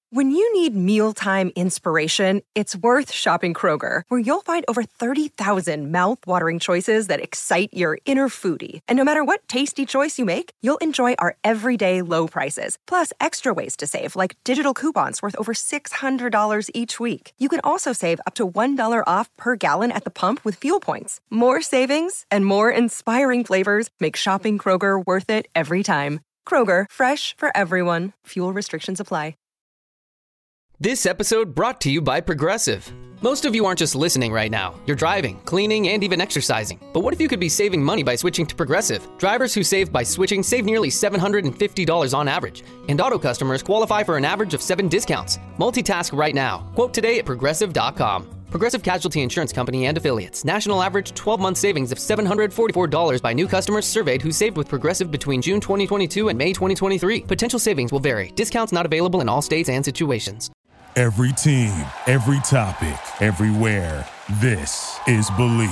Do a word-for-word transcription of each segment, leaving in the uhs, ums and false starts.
When you need mealtime inspiration, it's worth shopping Kroger, where you'll find over thirty thousand mouth-watering choices that excite your inner foodie. And no matter what tasty choice you make, you'll enjoy our everyday low prices, plus extra ways to save, like digital coupons worth over six hundred dollars each week. You can also save up to one dollar off per gallon at the pump with fuel points. More savings and more inspiring flavors make shopping Kroger worth it every time. Kroger, fresh for everyone. Fuel restrictions apply. This episode brought to you by Progressive. Most of you aren't just listening right now. You're driving, cleaning, and even exercising. But what if you could be saving money by switching to Progressive? Drivers who save by switching save nearly seven hundred fifty dollars on average. And auto customers qualify for an average of seven discounts. Multitask right now. Quote today at Progressive dot com. Progressive Casualty Insurance Company and Affiliates. National average twelve-month savings of seven hundred forty-four dollars by new customers surveyed who saved with Progressive between June twenty twenty-two and May twenty twenty-three. Potential savings will vary. Discounts not available in all states and situations. Every team, every topic, everywhere. This is Believe.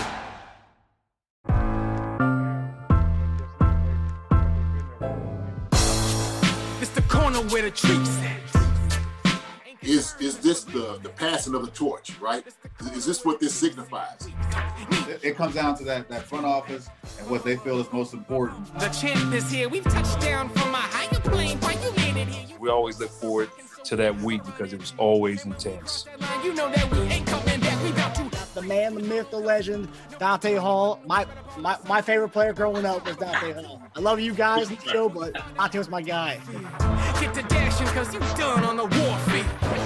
It's the corner where the treats at. Is is this the, the passing of the torch, right? Is this what this signifies? It, it comes down to that, that front office and what they feel is most important. The champ is here. We've touched down from a higher plane. Why you landed here? We always look forward to that week because it was always intense. You know that we ain't coming back. We got to. The man, the myth, the legend, Dante Hall. My my my favorite player growing up was Dante Hall. I love you guys in the show, but Dante was my guy. Get to dashing because you done on the warfare.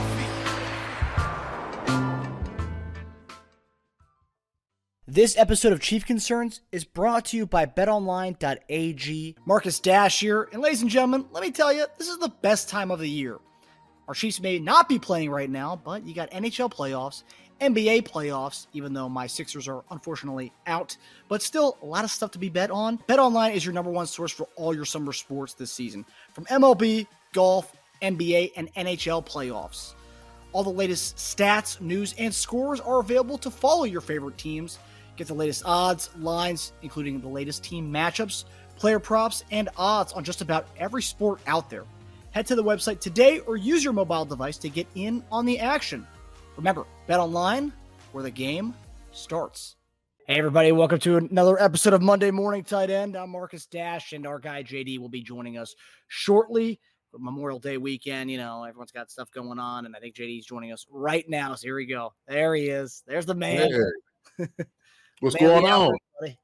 This episode of Chief Concerns is brought to you by bet online dot a g. Marcus Dash here, and ladies and gentlemen, let me tell you, this is the best time of the year. Our Chiefs may not be playing right now, but you got N H L playoffs, N B A playoffs, even though my Sixers are unfortunately out, but still a lot of stuff to be bet on. BetOnline is your number one source for all your summer sports this season, from M L B, golf, N B A, and N H L playoffs. All the latest stats, news, and scores are available to follow your favorite teams. Get the latest odds, lines, including the latest team matchups, player props, and odds on just about every sport out there. Head to the website today or use your mobile device to get in on the action. Remember, bet online where the game starts. Hey everybody, welcome to another episode of Monday Morning Tight End. I'm Marcus Dash, and our guy J D will be joining us shortly for Memorial Day weekend. You know, everyone's got stuff going on, and I think J D's joining us right now. So here we go. There he is. There's the man. Hey. What's man going on?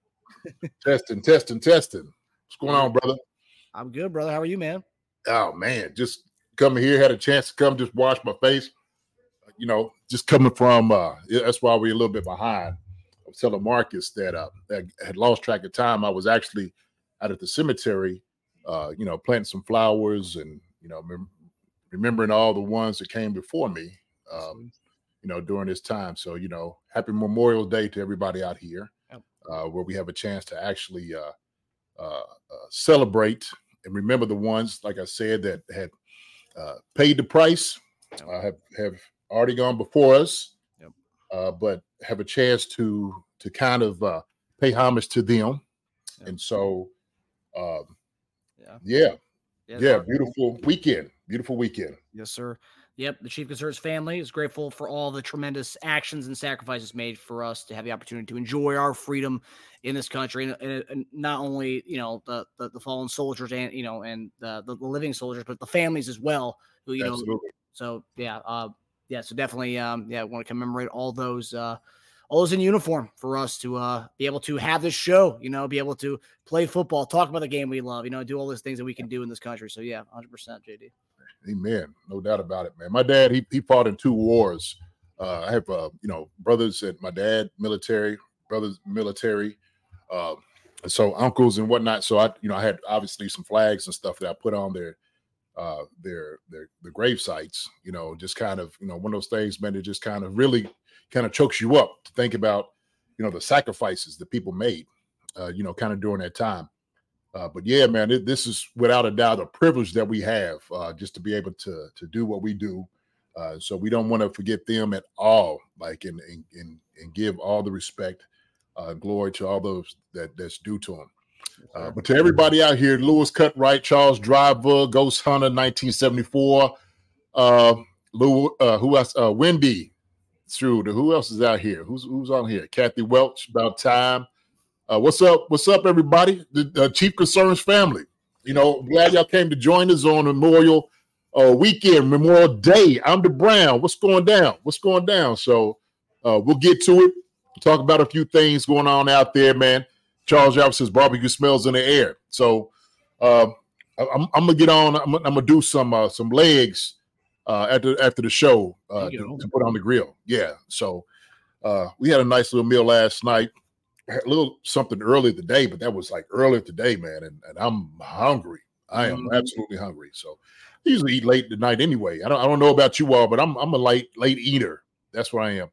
testing, testing, testing. What's going on, brother? I'm good, brother. How are you, man? Oh, man, just coming here, had a chance to come just wash my face. You know, just coming from, uh, that's why we're a little bit behind. I was telling Marcus that uh, I had lost track of time. I was actually out at the cemetery, uh, you know, planting some flowers and, you know, mem- remembering all the ones that came before me, um, you know, during this time. So, you know, happy Memorial Day to everybody out here, uh, where we have a chance to actually uh, uh, uh, celebrate and remember the ones, like I said, that had uh, paid the price, uh, have have already gone before us, yep. uh, but have a chance to to kind of uh, pay homage to them. Yep. And so, um, yeah, yeah, yeah, yeah beautiful weekend, beautiful weekend. Yes, sir. Yep, the Chief Concerns family is grateful for all the tremendous actions and sacrifices made for us to have the opportunity to enjoy our freedom in this country, and, and, and not only you know the, the the fallen soldiers and you know and the, the the living soldiers, but the families as well. Who you Absolutely. know, so yeah, uh, yeah, so definitely, um, yeah, I want to commemorate all those, uh, all those in uniform for us to uh, be able to have this show. You know, be able to play football, talk about the game we love. You know, do all those things that we can do in this country. So yeah, one hundred percent, J D. Amen. No doubt about it, man. My dad, he he fought in two wars. Uh, I have, uh, you know, brothers and my dad, military, brothers, military. Uh, so uncles and whatnot. So I, you know, I had obviously some flags and stuff that I put on their, uh, their, their, the grave sites, you know, just kind of, you know, one of those things, man, it just kind of really kind of chokes you up to think about, you know, the sacrifices that people made, uh, you know, kind of during that time. Uh, but yeah, man, it, this is without a doubt a privilege that we have uh, just to be able to to do what we do. Uh, so we don't want to forget them at all, like and and and, and give all the respect, uh, glory to all those that that's due to them. Uh, but to everybody out here, Lewis Cutright, Charles Driver, Ghost Hunter, nineteen seventy-four, Uh, Lou, uh, who else? Uh, Wendy. True. Who else is out here? Who's who's on here? Kathy Welch. About time. Uh, what's up? What's up, everybody? The uh, Chief Concerns family. You know, glad y'all came to join us on Memorial uh, Weekend, Memorial Day. I'm the Brown. What's going down? What's going down? So uh, we'll get to it. Talk about a few things going on out there, man. Charles Jefferson's barbecue smells in the air. So uh, I'm, I'm gonna get on. I'm, I'm gonna do some uh, some legs uh, after after the show uh, to, to put on the grill. Yeah. So uh, we had a nice little meal last night. Had a little something early today, but that was like earlier today, man. And, and I'm hungry. I am mm-hmm. absolutely hungry. So I usually eat late at night anyway. I don't I don't know about you all, but I'm I'm a late late eater. That's what I am.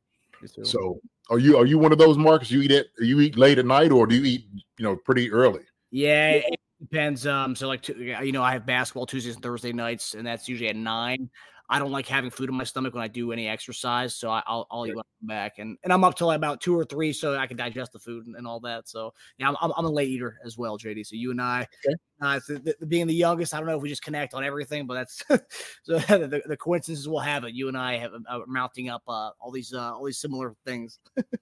So are you are you one of those, Marcus? You eat it? You eat late at night, or do you eat you know pretty early? Yeah, it depends. Um, so like you know, I have basketball Tuesdays and Thursday nights, and that's usually at nine. I don't like having food in my stomach when I do any exercise, so I, I'll I'll eat when I come back, and and I'm up till about two or three, so I can digest the food and, and all that. So yeah, I'm I'm a late eater as well, J D. So you and I, okay. uh, the, the, being the youngest, I don't know if we just connect on everything, but that's so the, the coincidences will have it. You and I have uh, mounting up uh, all these uh, all these similar things.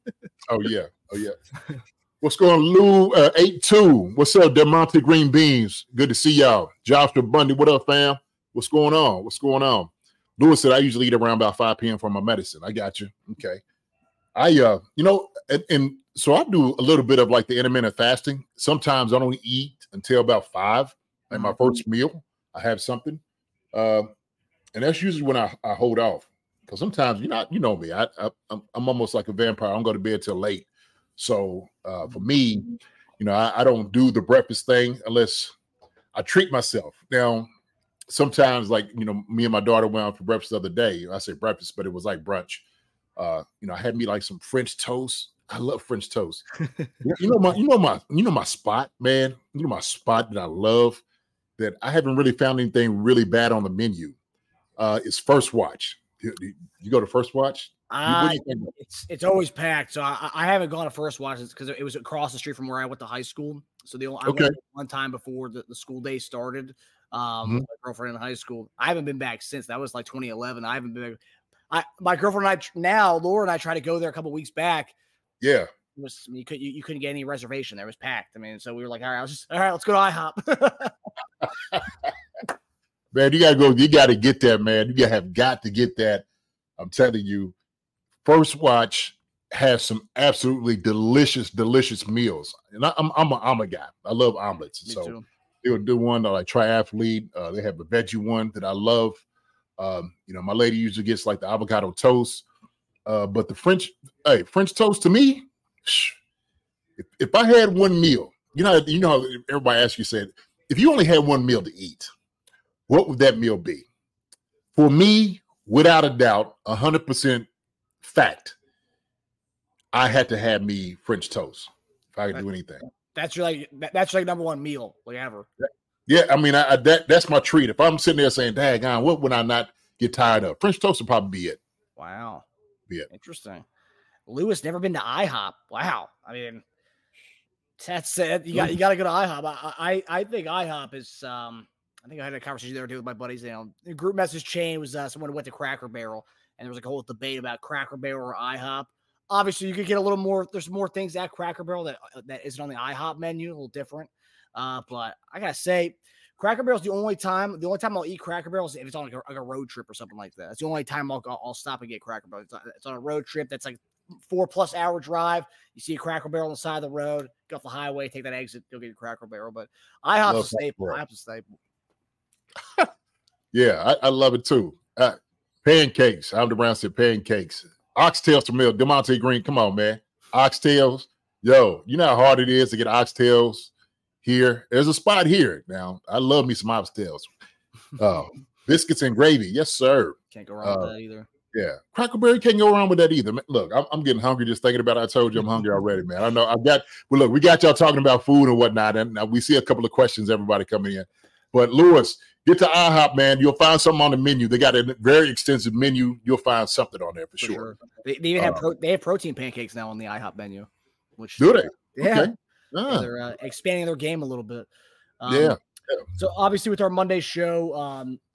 oh yeah, oh yeah. What's going on, Lou? Uh, eight two. What's up, Demonte Green Beans? Good to see y'all. Joshua Bundy, what up, fam? What's going on? What's going on? Lewis said I usually eat around about five p.m. for my medicine. I got you. Okay. I, uh, you know, and, and so I do a little bit of like the intermittent fasting. Sometimes I don't eat until about five. Like my first meal, I have something. Uh, and that's usually when I, I hold off. Because sometimes, you know, you know me, I, I, I'm, I'm almost like a vampire. I don't go to bed till late. So uh, for me, you know, I, I don't do the breakfast thing unless I treat myself. Now, sometimes, like, you know, me and my daughter went out for breakfast the other day. I say breakfast, but it was like brunch. Uh, you know, I had me like some French toast. I love French toast. you know my, you know my, you know my spot, man. You know my spot that I love. That I haven't really found anything really bad on the menu. Uh, is First Watch. You, you go to First Watch? Uh, it's it's always packed. So I, I haven't gone to First Watch because it was across the street from where I went to high school. So the only I okay. went one time before the, the school day started. Um, mm-hmm. My girlfriend in high school. I haven't been back since. That was like twenty eleven. I haven't been. I my girlfriend and I now, Laura and I tried to go there a couple weeks back. Yeah, it was you could you, you couldn't get any reservation. There was packed. I mean, so we were like, all right, I was just all right. Let's go to IHOP. Man, you gotta go. You gotta get that, man. You have got to get that. I'm telling you, First Watch has some absolutely delicious, delicious meals. And I, I'm I'm a, I'm a guy. I love omelets. Me so. too. They'll do one like triathlete. Uh, they have a veggie one that I love. Um, you know, my lady usually gets like the avocado toast. Uh, but the French, hey, French toast to me, if, if I had one meal, you know, you know how everybody asks you, said, if you only had one meal to eat, what would that meal be? For me, without a doubt, one hundred percent fact, I had to have me French toast if I could do anything. That's your like that's your like number one meal like ever. Yeah, I mean I, I, that that's my treat. If I'm sitting there saying, "Daggone, what would I not get tired of?" French toast would probably be it. Wow, be it. Interesting. Lewis never been to IHOP. Wow, I mean that's uh, you got you got to go to IHOP. I, I I think IHOP is. Um, I think I had a conversation there too with my buddies. You know, the group message chain was uh, someone who went to Cracker Barrel, and there was like a whole debate about Cracker Barrel or IHOP. Obviously, you could get a little more. There's more things at Cracker Barrel that that isn't on the IHOP menu, a little different. Uh, but I gotta say, Cracker Barrel's the only time. The only time I'll eat Cracker Barrel is if it's on like a, like a road trip or something like that. That's the only time I'll I'll stop and get Cracker Barrel. It's on, it's on a road trip that's like four plus hour drive. You see a Cracker Barrel on the side of the road, go off the highway, take that exit, go get your Cracker Barrel. But IHOP's a staple. IHOP's a staple. Yeah, I, I love it too. Uh, pancakes. I'm the Brown said pancakes. Oxtails from milk. Demonte Green, come on, man. Oxtails. Yo, you know how hard it is to get oxtails here. There's a spot here. Now, I love me some oxtails. Uh, biscuits and gravy. Yes, sir. Can't go wrong uh, with that either. Yeah. Cracker Barrel can't go wrong with that either. Man, look, I'm, I'm getting hungry just thinking about it. I told you I'm hungry already, man. I know I've got, well, look, we got y'all talking about food and whatnot, and now we see a couple of questions, everybody coming in. But Lewis, get to IHOP, man. You'll find something on the menu. They got a very extensive menu. You'll find something on there for, for sure. sure. They, they even uh, have pro, they have protein pancakes now on the IHOP menu. Which do they? Yeah, okay. ah. They're uh, expanding their game a little bit. Um, yeah. yeah. So obviously, with our Monday show, um,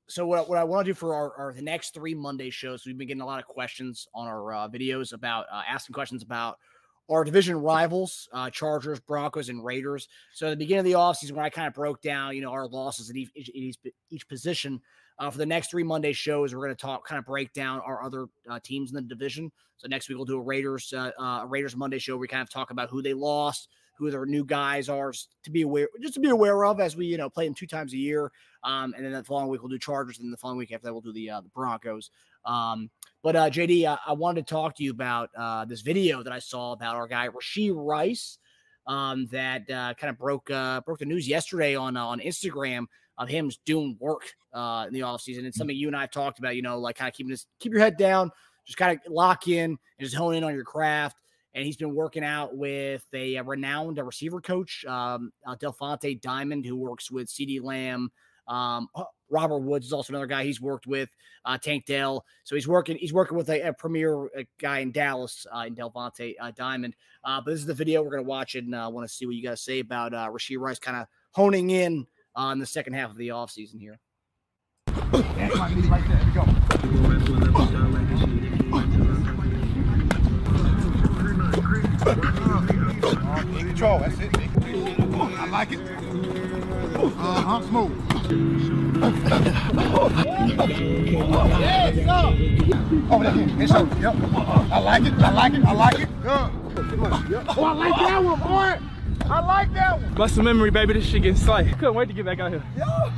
so what, what I want to do for our, our the next three Monday shows, we've been getting a lot of questions on our uh, videos about uh, asking questions about our division rivals, uh, Chargers, Broncos, and Raiders. So at the beginning of the offseason, when I kind of broke down, you know, our losses at each, each, each position, uh, for the next three Monday shows, we're going to talk, kind of break down our other uh, teams in the division. So next week we'll do a Raiders, uh, uh, a Raiders Monday show where we kind of talk about who they lost, who their new guys are to be aware, just to be aware of as we, you know, play them two times a year. Um, and then the following week we'll do Chargers, and then the following week after that we'll do the uh, the Broncos. Um, But uh, J D, I, I wanted to talk to you about uh, this video that I saw about our guy Rashee Rice um, that uh, kind of broke uh, broke the news yesterday on uh, on Instagram of him doing work uh, in the offseason. It's something you and I have talked about, you know, like kind of keeping this, keep your head down, just kind of lock in and just hone in on your craft. And he's been working out with a, a renowned a receiver coach, um, uh, Delphonte Diamond, who works with CeeDee Lamb. Um, Robert Woods is also another guy he's worked with, uh, Tank Dell. So he's working, he's working with a, a premier a guy in Dallas, uh, in Delphonte uh, Diamond. Uh, but this is the video we're going to watch, and I uh, want to see what you guys say about uh, Rashee Rice kind of honing in on uh, the second half of the offseason here. Control, that's it. I like it. Uh-huh, smooth. Yes, go. Over there, head shoulder. Yep. I like it. I like it. I like it. Good. Oh, I like that one, boy. I like that one. Muscle memory, baby. This shit getting slight. Couldn't wait to get back out here.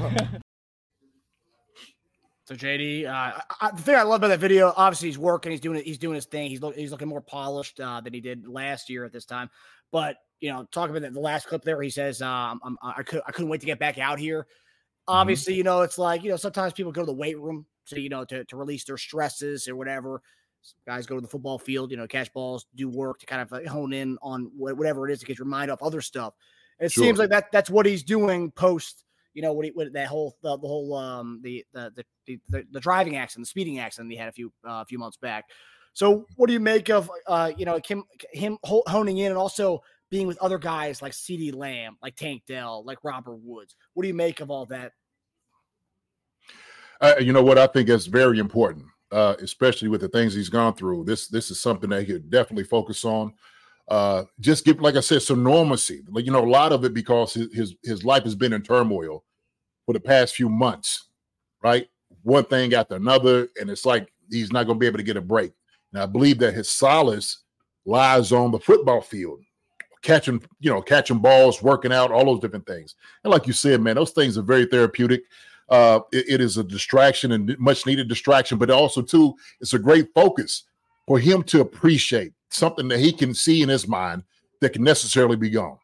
So J D, uh, I, the thing I love about that video, obviously he's working, he's doing it, he's doing his thing. He's look, he's looking more polished uh, than he did last year at this time. But you know, talking about the, the last clip there, he says, um, I'm, I could, I couldn't wait to get back out here. Obviously, you know, it's like, you know, sometimes people go to the weight room to, you know, to, to release their stresses or whatever. Some guys go to the football field, you know, catch balls, do work to kind of like hone in on whatever it is to get your mind off other stuff. And it sure. seems like that that's what he's doing post, you know, what, he, what that whole, the, the whole, um, the, the, the, the, the driving accident, the speeding accident he had a few, uh, a few months back. So what do you make of, uh, you know, him, him honing in and also being with other guys like CeeDee Lamb, like Tank Dell, like Robert Woods? What do you make of all that? Uh, you know what? I think is very important, uh, especially with the things he's gone through. This this is something that he could definitely focus on. Uh, just give, like I said, some normalcy. Like, you know, a lot of it because his, his his life has been in turmoil for the past few months, right? One thing after another, and it's like he's not going to be able to get a break. And I believe that his solace lies on the football field, catching, you know, catching balls, working out, all those different things. And like you said, man, those things are very therapeutic. Uh, it, it is a distraction and much needed distraction, but also too, it's a great focus for him to appreciate something that he can see in his mind that can necessarily be gone.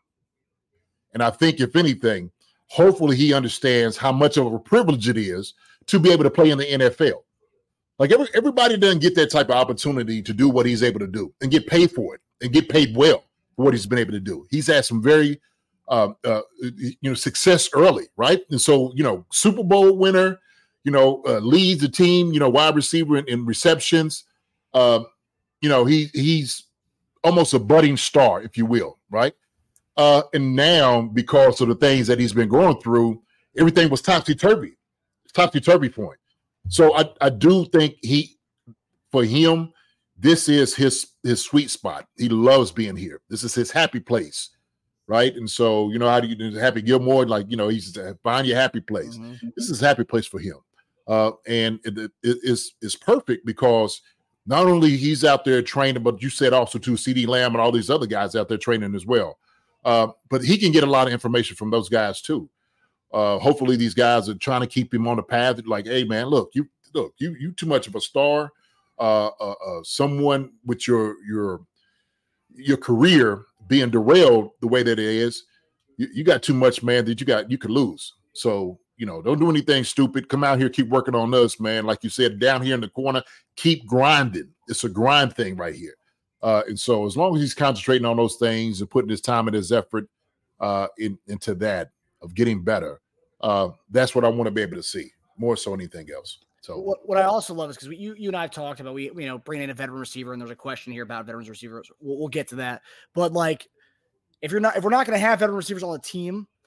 And I think if anything, hopefully he understands how much of a privilege it is to be able to play in the N F L. Like every, everybody doesn't get that type of opportunity to do what he's able to do and get paid for it and get paid well for what he's been able to do. He's had some very Uh, uh, you know, success early, right? And so, you know, Super Bowl winner, you know, uh, leads the team, you know, wide receiver in, in receptions. Uh, you know, he he's almost a budding star, if you will, right? Uh, and now, because of the things that he's been going through, everything was topsy-turvy. Topsy-turvy for him. So I, I do think he, for him, this is his his sweet spot. He loves being here. This is his happy place. Right. And so, you know, how do you do Happy Gilmore? Like, you know, he's find your happy place. Mm-hmm. This is a happy place for him. Uh, and it, it, it's, it's perfect because not only he's out there training, but you said also to CeeDee Lamb and all these other guys out there training as well. Uh, but he can get a lot of information from those guys too. Uh, hopefully these guys are trying to keep him on the path. Like, hey man, look, you look, you, you too much of a star, uh, uh, uh someone with your, your, your career being derailed the way that it is, you, you got too much, man, that you got, you could lose. So, you know, don't do anything stupid. Come out here, keep working on us, man. Like you said, down here in the corner, keep grinding. It's a grind thing right here. Uh, and so as long as he's concentrating on those things and putting his time and his effort uh, in, into that of getting better, uh, that's what I want to be able to see more so than anything else. So what, what I also love is because you you and I have talked about we you know bringing in a veteran receiver, and there's a question here about veterans receivers. We'll, we'll get to that, but like if you're not if we're not going to have veteran receivers on the team,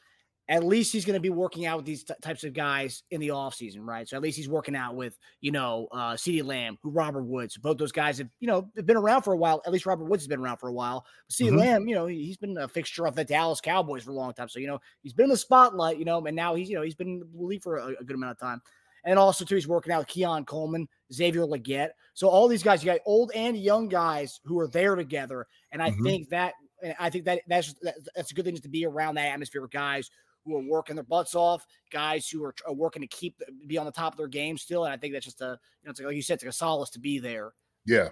at least he's going to be working out with these t- types of guys in the offseason, right? So at least he's working out with, you know, uh, CeeDee Lamb, who Robert Woods. Both those guys have, you know, have been around for a while. At least Robert Woods has been around for a while. But CeeDee mm-hmm. Lamb, you know, he's been a fixture of the Dallas Cowboys for a long time. So, you know, he's been in the spotlight, you know, and now he's, you know, he's been in the league for a, a good amount of time. And also, too, he's working out with Keon Coleman, Xavier Legette. So all these guys, you got old and young guys who are there together. And I mm-hmm. think that, I think that that's, that's a good thing to be around that atmosphere with guys who are working their butts off, guys who are, are working to keep be on the top of their game still. And I think that's just a, you know, it's like, like you said, it's like a solace to be there. Yeah.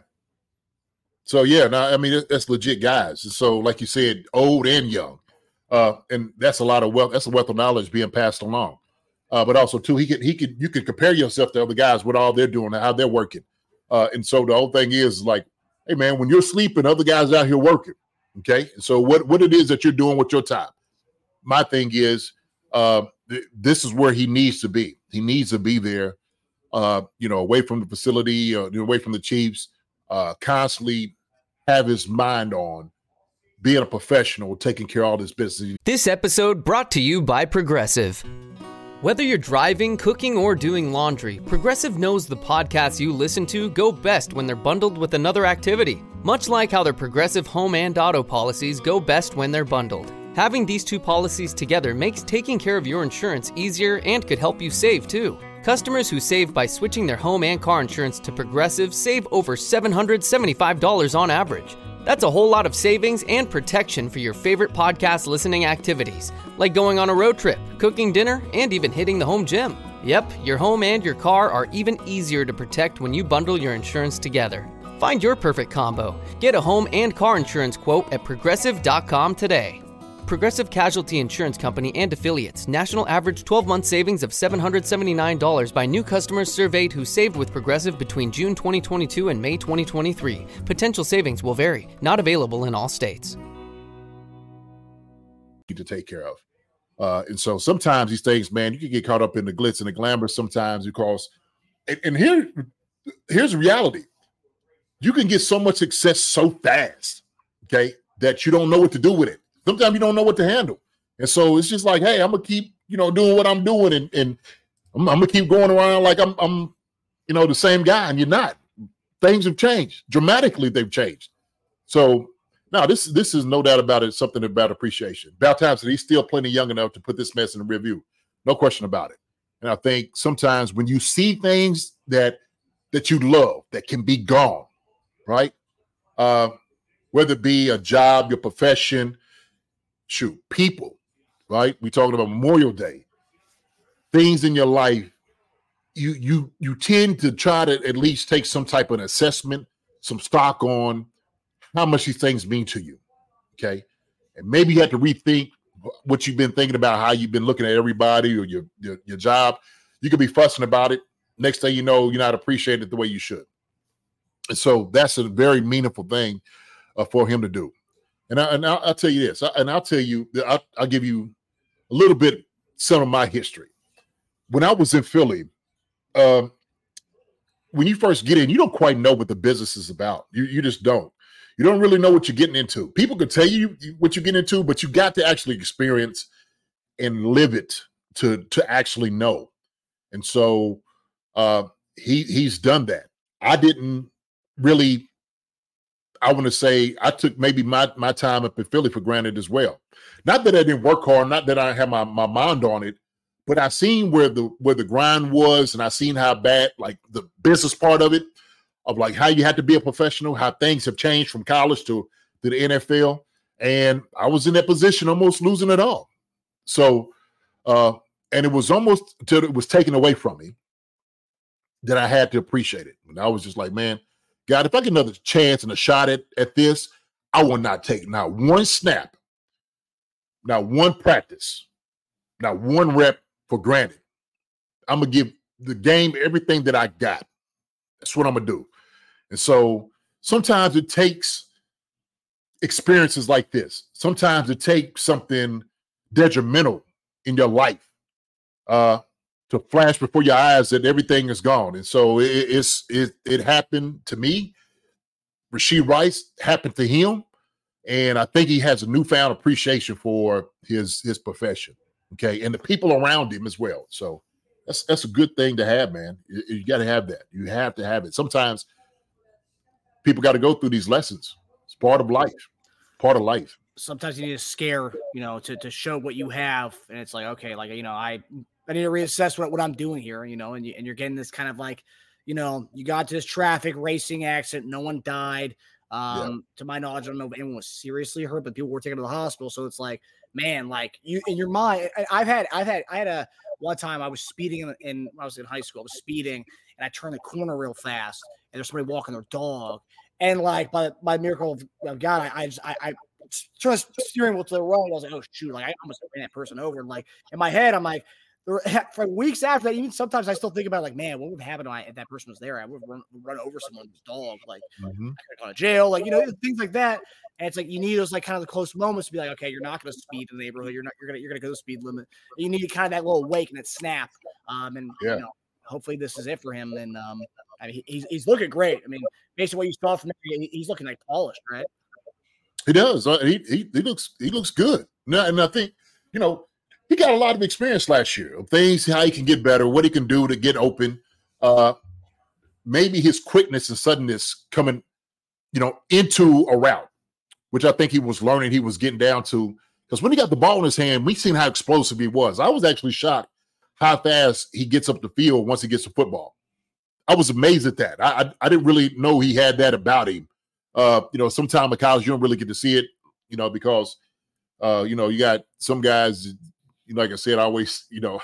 So, yeah, no, I mean, that's legit guys. So, like you said, old and young. Uh, and that's a lot of wealth. That's a wealth of knowledge being passed along. Uh, but also, too, he could, he could, you could compare yourself to other guys, what all they're doing and how they're working. Uh, and so the whole thing is like, hey, man, when you're sleeping, other guys out here working. Okay. So what, what it is that you're doing with your time. My thing is, uh, th- this is where he needs to be. He needs to be there, uh, you know, away from the facility, uh, away from the Chiefs, uh, constantly have his mind on being a professional, taking care of all this business. This episode brought to you by Progressive. Whether you're driving, cooking, or doing laundry, Progressive knows the podcasts you listen to go best when they're bundled with another activity. Much like how their Progressive home and auto policies go best when they're bundled. Having these two policies together makes taking care of your insurance easier and could help you save, too. Customers who save by switching their home and car insurance to Progressive save over seven hundred seventy-five dollars on average. That's a whole lot of savings and protection for your favorite podcast listening activities, like going on a road trip, cooking dinner, and even hitting the home gym. Yep, your home and your car are even easier to protect when you bundle your insurance together. Find your perfect combo. Get a home and car insurance quote at progressive dot com today. Progressive Casualty Insurance Company and Affiliates. National average twelve-month savings of seven hundred seventy-nine dollars by new customers surveyed who saved with Progressive between June twenty twenty-two and May twenty twenty-three. Potential savings will vary. Not available in all states. To take care of. Uh, and so sometimes these things, man, you can get caught up in the glitz and the glamour sometimes because, and, and here, here's the reality. You can get so much success so fast, okay, that you don't know what to do with it. Sometimes you don't know what to handle. And so it's just like, hey, I'm going to keep, you know, doing what I'm doing. And, and I'm, I'm going to keep going around like I'm, I'm, you know, the same guy. And you're not. Things have changed. Dramatically, they've changed. So, no, this, this is no doubt about it. Something about appreciation. About time said he's still plenty young enough to put this mess in the review. No question about it. And I think sometimes when you see things that that you love that can be gone, right? Uh, whether it be a job, your profession, shoot, people, right? We're talking about Memorial Day. Things in your life, you you you tend to try to at least take some type of an assessment, some stock on how much these things mean to you, okay? And maybe you have to rethink what you've been thinking about, how you've been looking at everybody or your your, your job. You could be fussing about it. Next thing you know, you're not appreciating it the way you should. And so that's a very meaningful thing uh, for him to do. And, I, and I'll, I'll tell you this, I, and I'll tell you, I'll, I'll give you a little bit, some of my history. When I was in Philly, um, when you first get in, you don't quite know what the business is about. You, you just don't. You don't really know what you're getting into. People could tell you what you're getting into, but you got to actually experience and live it to, to actually know. And so uh, he he's done that. I didn't really, I want to say I took maybe my, my time up in Philly for granted as well. Not that I didn't work hard, not that I had my, my mind on it, but I seen where the where the grind was, and I seen how bad, like the business part of it, of like how you had to be a professional, how things have changed from college to, to the N F L. And I was in that position almost losing it all. So, uh, and it was almost until it was taken away from me that I had to appreciate it. And I was just like, man, God, if I get another chance and a shot at, at this, I will not take not one snap, not one practice, not one rep for granted. I'm going to give the game everything that I got. That's what I'm going to do. And so sometimes it takes experiences like this. Sometimes it takes something detrimental in your life uh, to flash before your eyes that everything is gone. And so it, it's it it happened to me. Rashee Rice happened to him. And I think he has a newfound appreciation for his his profession. Okay, and the people around him as well. So that's that's a good thing to have, man. You, you got to have that. You have to have it. Sometimes people got to go through these lessons. It's part of life. Part of life. Sometimes you need to scare, you know, to to show what you have, and it's like, okay, like, you know, I I need to reassess what, what I'm doing here, you know, and you, and you're getting this kind of like, you know, you got to this traffic racing accident, no one died. Um, yeah. To my knowledge, I don't know if anyone was seriously hurt, but people were taken to the hospital. So it's like, man, like you in your mind, I've had, I've had, I had a one time I was speeding in, in when I was in high school. I was speeding and I turned the corner real fast, and there's somebody walking their dog, and like by by miracle of, of God, I I just I, I turned the steering wheel to the right. I was like, oh shoot, like I almost ran that person over. And like in my head, I'm like, for weeks after that, even sometimes I still think about like, man, what would happen if that person was there? I would run, run over someone's dog, like mm-hmm. I could go to jail, like, you know, things like that. And it's like you need those like kind of the close moments to be like, okay, you're not going to speed in the neighborhood. You're not. You're gonna. You're gonna go the speed limit. And you need kind of that little wake and that snap. Um, and yeah. you know, hopefully this is it for him. And um, I mean, he's he's looking great. I mean, based on what you saw from him, he's looking like polished, right? He does. He he, he looks he looks good. And I think, you know, he got a lot of experience last year of things, how he can get better, what he can do to get open. Uh, maybe his quickness and suddenness coming, you know, into a route, which I think he was learning, he was getting down to. Because when he got the ball in his hand, we seen how explosive he was. I was actually shocked how fast he gets up the field once he gets the football. I was amazed at that. I I, I didn't really know he had that about him. Uh, you know, sometimes in college you don't really get to see it, you know, because, uh, you know, you got some guys, you know, like I said, I always, you know,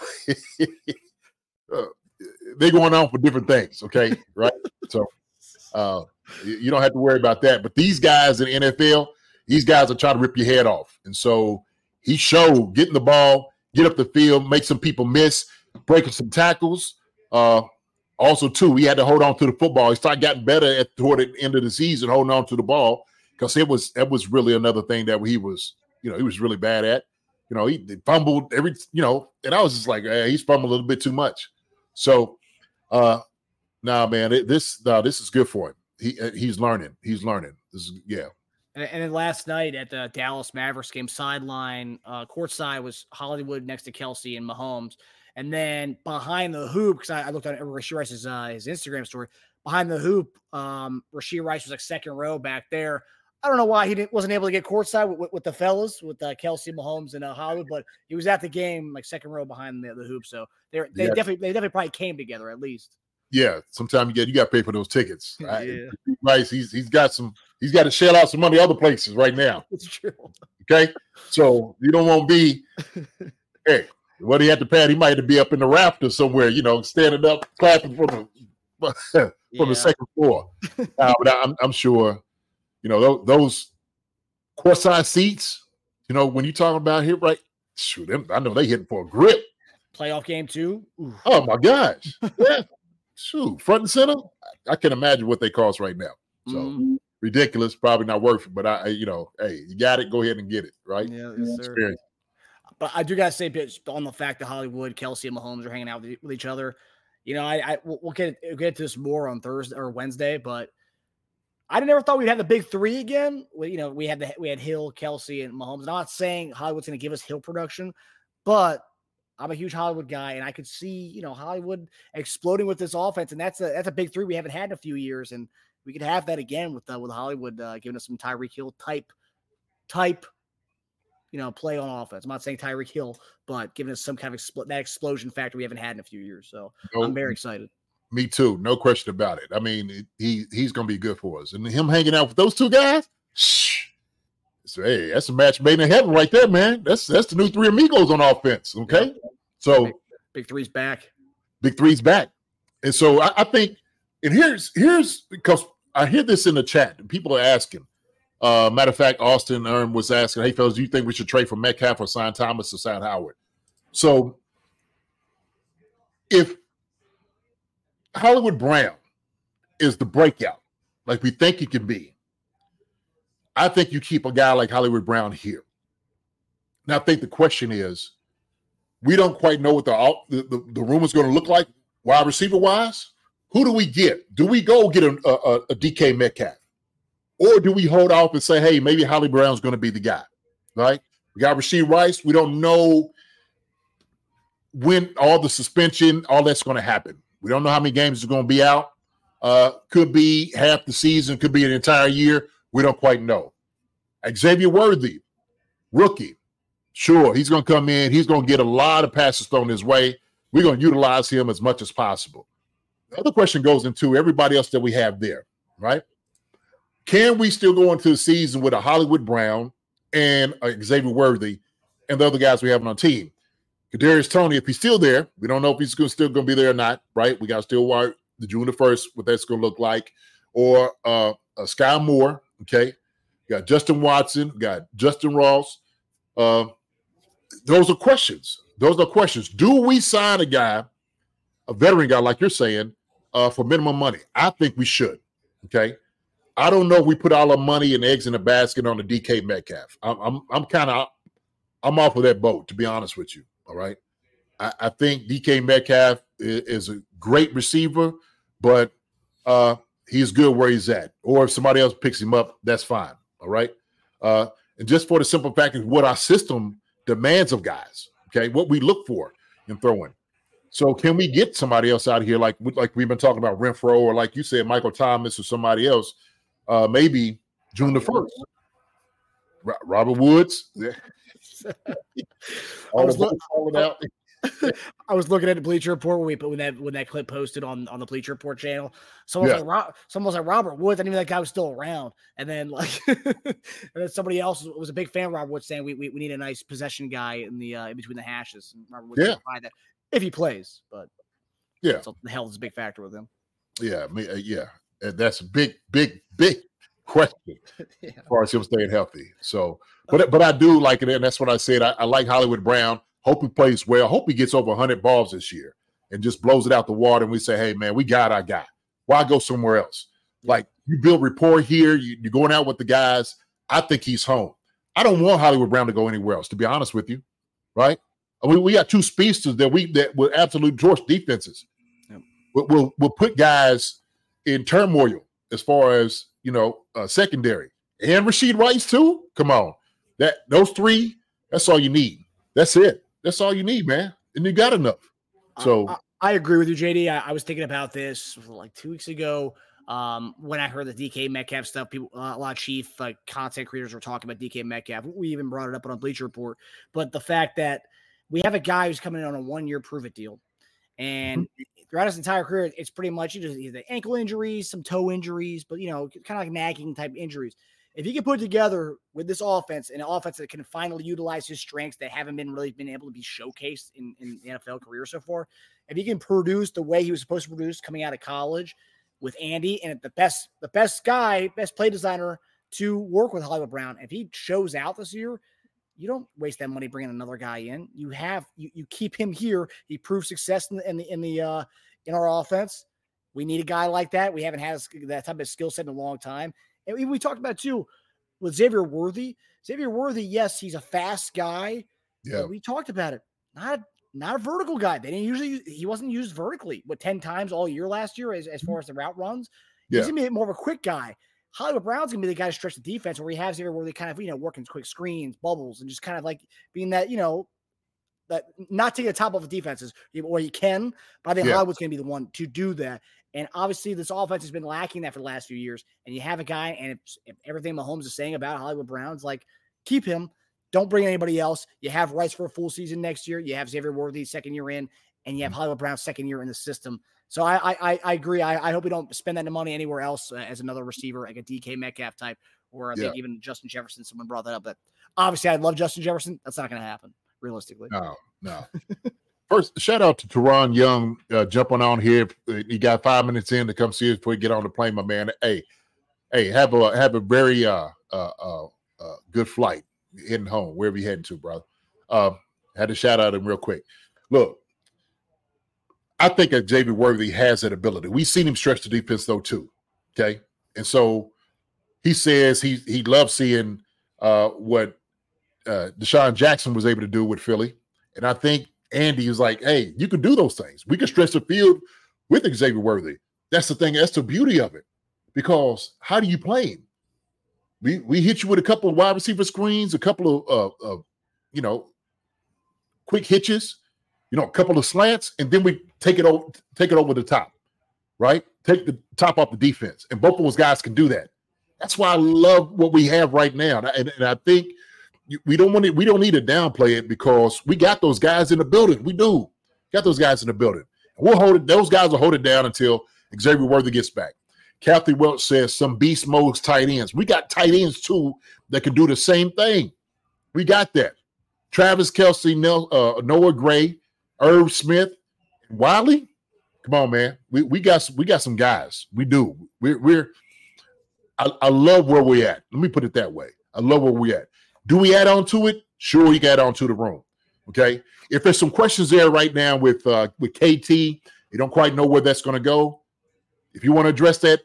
uh, they're going on for different things, okay, right? So uh, you don't have to worry about that. But these guys in the N F L, these guys are trying to rip your head off. And so he showed getting the ball, get up the field, make some people miss, breaking some tackles. Uh, also, too, he had to hold on to the football. He started getting better at toward the end of the season, holding on to the ball, because it was that was really another thing that he was, you know, he was really bad at. You know, he fumbled every, you know, and I was just like, hey, he's fumbled a little bit too much. So, uh, nah, man, it, this nah, this is good for him. He he's learning. He's learning. This is yeah. And, and then last night at the Dallas Mavericks game, sideline, uh, courtside was Hollywood next to Kelsey and Mahomes. And then behind the hoop, because I, I looked at Rashee Rice's uh, his Instagram story, behind the hoop, um, Rashee Rice was like second row back there. I don't know why he didn't, wasn't able to get courtside with, with, with the fellas, with uh, Kelsey, Mahomes, and uh, Hollywood, but he was at the game like second row behind the, the hoop. So they they yeah. definitely they definitely probably came together at least. Yeah, sometimes you get you got to pay for those tickets. Right? Yeah. Rice, he's he's got some he's got to shell out some money other places right now. It's true. Okay, so you don't want to be hey. What he had to pay, he might have to be up in the rafters somewhere, you know, standing up, clapping from the from yeah. the second floor. Uh, but I'm, I'm sure, you know, those, those courtside seats, you know, when you talking about here, right? Shoot, them, I know they hitting for a grip. Playoff game too. Ooh. Oh my gosh, yeah, shoot, front and center. I, I can imagine what they cost right now. So mm. ridiculous, probably not worth it. But I, you know, hey, you got it, go ahead and get it, right? Yeah, yes, sir. Experience. But I do got to say, on the fact that Hollywood, Kelsey, and Mahomes are hanging out with each other, you know, I, I we'll get we'll get to this more on Thursday or Wednesday. But I never thought we'd have the big three again. We, you know, we had the we had Hill, Kelsey, and Mahomes. I'm not saying Hollywood's going to give us Hill production, but I'm a huge Hollywood guy, and I could see, you know, Hollywood exploding with this offense, and that's a that's a big three we haven't had in a few years, and we could have that again with uh, with Hollywood uh, giving us some Tyreek Hill type type. You know, play on offense. I'm not saying Tyreek Hill, but giving us some kind of expl- that explosion factor we haven't had in a few years. So no, I'm very excited. Me too. No question about it. I mean, he he's going to be good for us. And him hanging out with those two guys, shh. So, hey, that's a match made in heaven right there, man. That's that's the new three amigos on offense, okay? Yeah. So big, big three's back. Big three's back. And so I, I think, and here's, here's because I hear this in the chat, and people are asking, Uh, matter of fact, Austin Ern was asking, hey, fellas, do you think we should trade for Metcalf or sign Thomas or sign Howard? So if Hollywood Brown is the breakout, like we think he can be, I think you keep a guy like Hollywood Brown here. Now, I think the question is, we don't quite know what the, the, the, the room is going to look like wide receiver-wise. Who do we get? Do we go get a, a, a D K Metcalf? Or do we hold off and say, hey, maybe Holly Brown's going to be the guy, right? We got Rashee Rice. We don't know when all the suspension, all that's going to happen. We don't know how many games are going to be out. Uh, could be half the season, could be an entire year. We don't quite know. Xavier Worthy, rookie. Sure, he's going to come in. He's going to get a lot of passes thrown his way. We're going to utilize him as much as possible. The other question goes into everybody else that we have there, right? Can we still go into the season with a Hollywood Brown and a Xavier Worthy and the other guys we have on our team? Kadarius Toney, if he's still there, we don't know if he's still going to be there or not, right? We got to still watch the June the first, what that's going to look like. Or uh, uh, Sky Moore, okay? We got Justin Watson, we got Justin Ross. Uh, those are questions. Those are questions. Do we sign a guy, a veteran guy, like you're saying, uh, for minimum money? I think we should, okay? I don't know if we put all our money and eggs in the basket on the D K Metcalf. I'm I'm, I'm kind of I'm off of that boat, to be honest with you. All right, I, I think D K Metcalf is, is a great receiver, but uh, he's good where he's at. Or if somebody else picks him up, that's fine. All right, uh, and just for the simple fact of what our system demands of guys. Okay, what we look for in throwing. So can we get somebody else out here like like we've been talking about Renfro, or like you said, Michael Thomas, or somebody else? Uh, maybe June the first. Ro- Robert Woods. I, was look, out. I was looking at the Bleacher Report when we when that when that clip posted on, on the Bleacher Report channel. Someone yeah. was like someone was like Robert Woods. I didn't even know that guy was still around. And then like, and then somebody else was a big fan of Robert Woods, saying we we, we need a nice possession guy in the uh, in between the hashes. And Robert Woods yeah. provide that if he plays, but yeah, so the health is a big factor with him. Yeah, me, uh, yeah. That's a big, big, big question yeah. as far as him staying healthy. So, but but I do like it, and that's what I said. I, I like Hollywood Brown. Hope he plays well. Hope he gets over one hundred balls this year and just blows it out the water. And we say, hey, man, we got our guy. Why go somewhere else? Like, you build rapport here. You, you're going out with the guys. I think he's home. I don't want Hollywood Brown to go anywhere else, to be honest with you, right? I mean, we got two speedsters that we that will absolute torch defenses. Yep. We'll, we'll, we'll put guys in turmoil as far as, you know, uh, secondary. And Rashid Rice, too? Come on. That Those three, that's all you need. That's it. That's all you need, man. And you got enough. So I, I, I agree with you, J D. I, I was thinking about this like two weeks ago um, when I heard the D K Metcalf stuff. People, uh, a lot of Chief like content creators were talking about D K Metcalf. We even brought it up on a Bleacher Report. But the fact that we have a guy who's coming in on a one-year prove-it deal, and mm-hmm. throughout his entire career, it's pretty much just either ankle injuries, some toe injuries, but, you know, kind of like nagging type injuries. If he can put together with this offense, an offense that can finally utilize his strengths that haven't been really been able to be showcased in, in the N F L career so far, if he can produce the way he was supposed to produce coming out of college with Andy and the best, the best guy, best play designer to work with Hollywood Brown, if he shows out this year, you don't waste that money bringing another guy in. You have you, you keep him here. He proves success in the in the in the uh, in our offense. We need a guy like that. We haven't had that type of skill set in a long time. And we, we talked about too with Xavier Worthy. Xavier Worthy, yes, he's a fast guy. Yeah, we talked about it. Not not a vertical guy. They didn't usually he wasn't used vertically. What ten times all year last year as as far as the route runs. Yeah. He's gonna be more of a quick guy. Hollywood Brown's going to be the guy to stretch the defense where he has Xavier Worthy kind of, you know, working quick screens, bubbles, and just kind of like being that, you know, that not taking the top off of defenses, or you can, but I think yeah. Hollywood's going to be the one to do that. And obviously this offense has been lacking that for the last few years. And you have a guy, and if, if everything Mahomes is saying about Hollywood Brown's like, keep him, don't bring anybody else. You have Rice for a full season next year. You have Xavier Worthy second year in, and you have Hollywood Brown second year in the system. So I I, I agree. I, I hope we don't spend that money anywhere else uh, as another receiver, like a D K Metcalf type, or I yeah. think even Justin Jefferson. Someone brought that up. But obviously, I love Justin Jefferson. That's not going to happen, realistically. No, no. First, shout out to Teron Young uh, jumping on here. He got five minutes in to come see us before he get on the plane, my man. Hey, hey, have a have a very uh uh uh, uh good flight heading home, wherever you're heading to, brother. Uh, had to shout out him real quick. Look. I think that Xavier Worthy has that ability. We've seen him stretch the defense, though, too. Okay? And so he says he he loves seeing uh, what uh, Deshaun Jackson was able to do with Philly. And I think Andy is like, hey, you can do those things. We can stretch the field with Xavier Worthy. That's the thing. That's the beauty of it. Because how do you play him? We, we hit you with a couple of wide receiver screens, a couple of, uh, uh, you know, quick hitches. you know, a couple of slants, and then we take it over, take it over the top, right? Take the top off the defense, and both of those guys can do that. That's why I love what we have right now, and, and I think we don't want to, we don't need to downplay it because we got those guys in the building. We do got those guys in the building. We'll hold it. Those guys will hold it down until Xavier Worthy gets back. Kathy Welch says some beast modes tight ends. We got tight ends too that can do the same thing. We got that. Travis Kelce, uh, Noah Gray, Irv Smith, Wiley. Come on, man. We we got we got some guys. We do. We're we're. I, I love where we're at. Let me put it that way. I love where we're at. Do we add on to it? Sure, you can add on to the room. Okay. If there's some questions there right now with uh, with K T, you don't quite know where that's going to go. If you want to address that,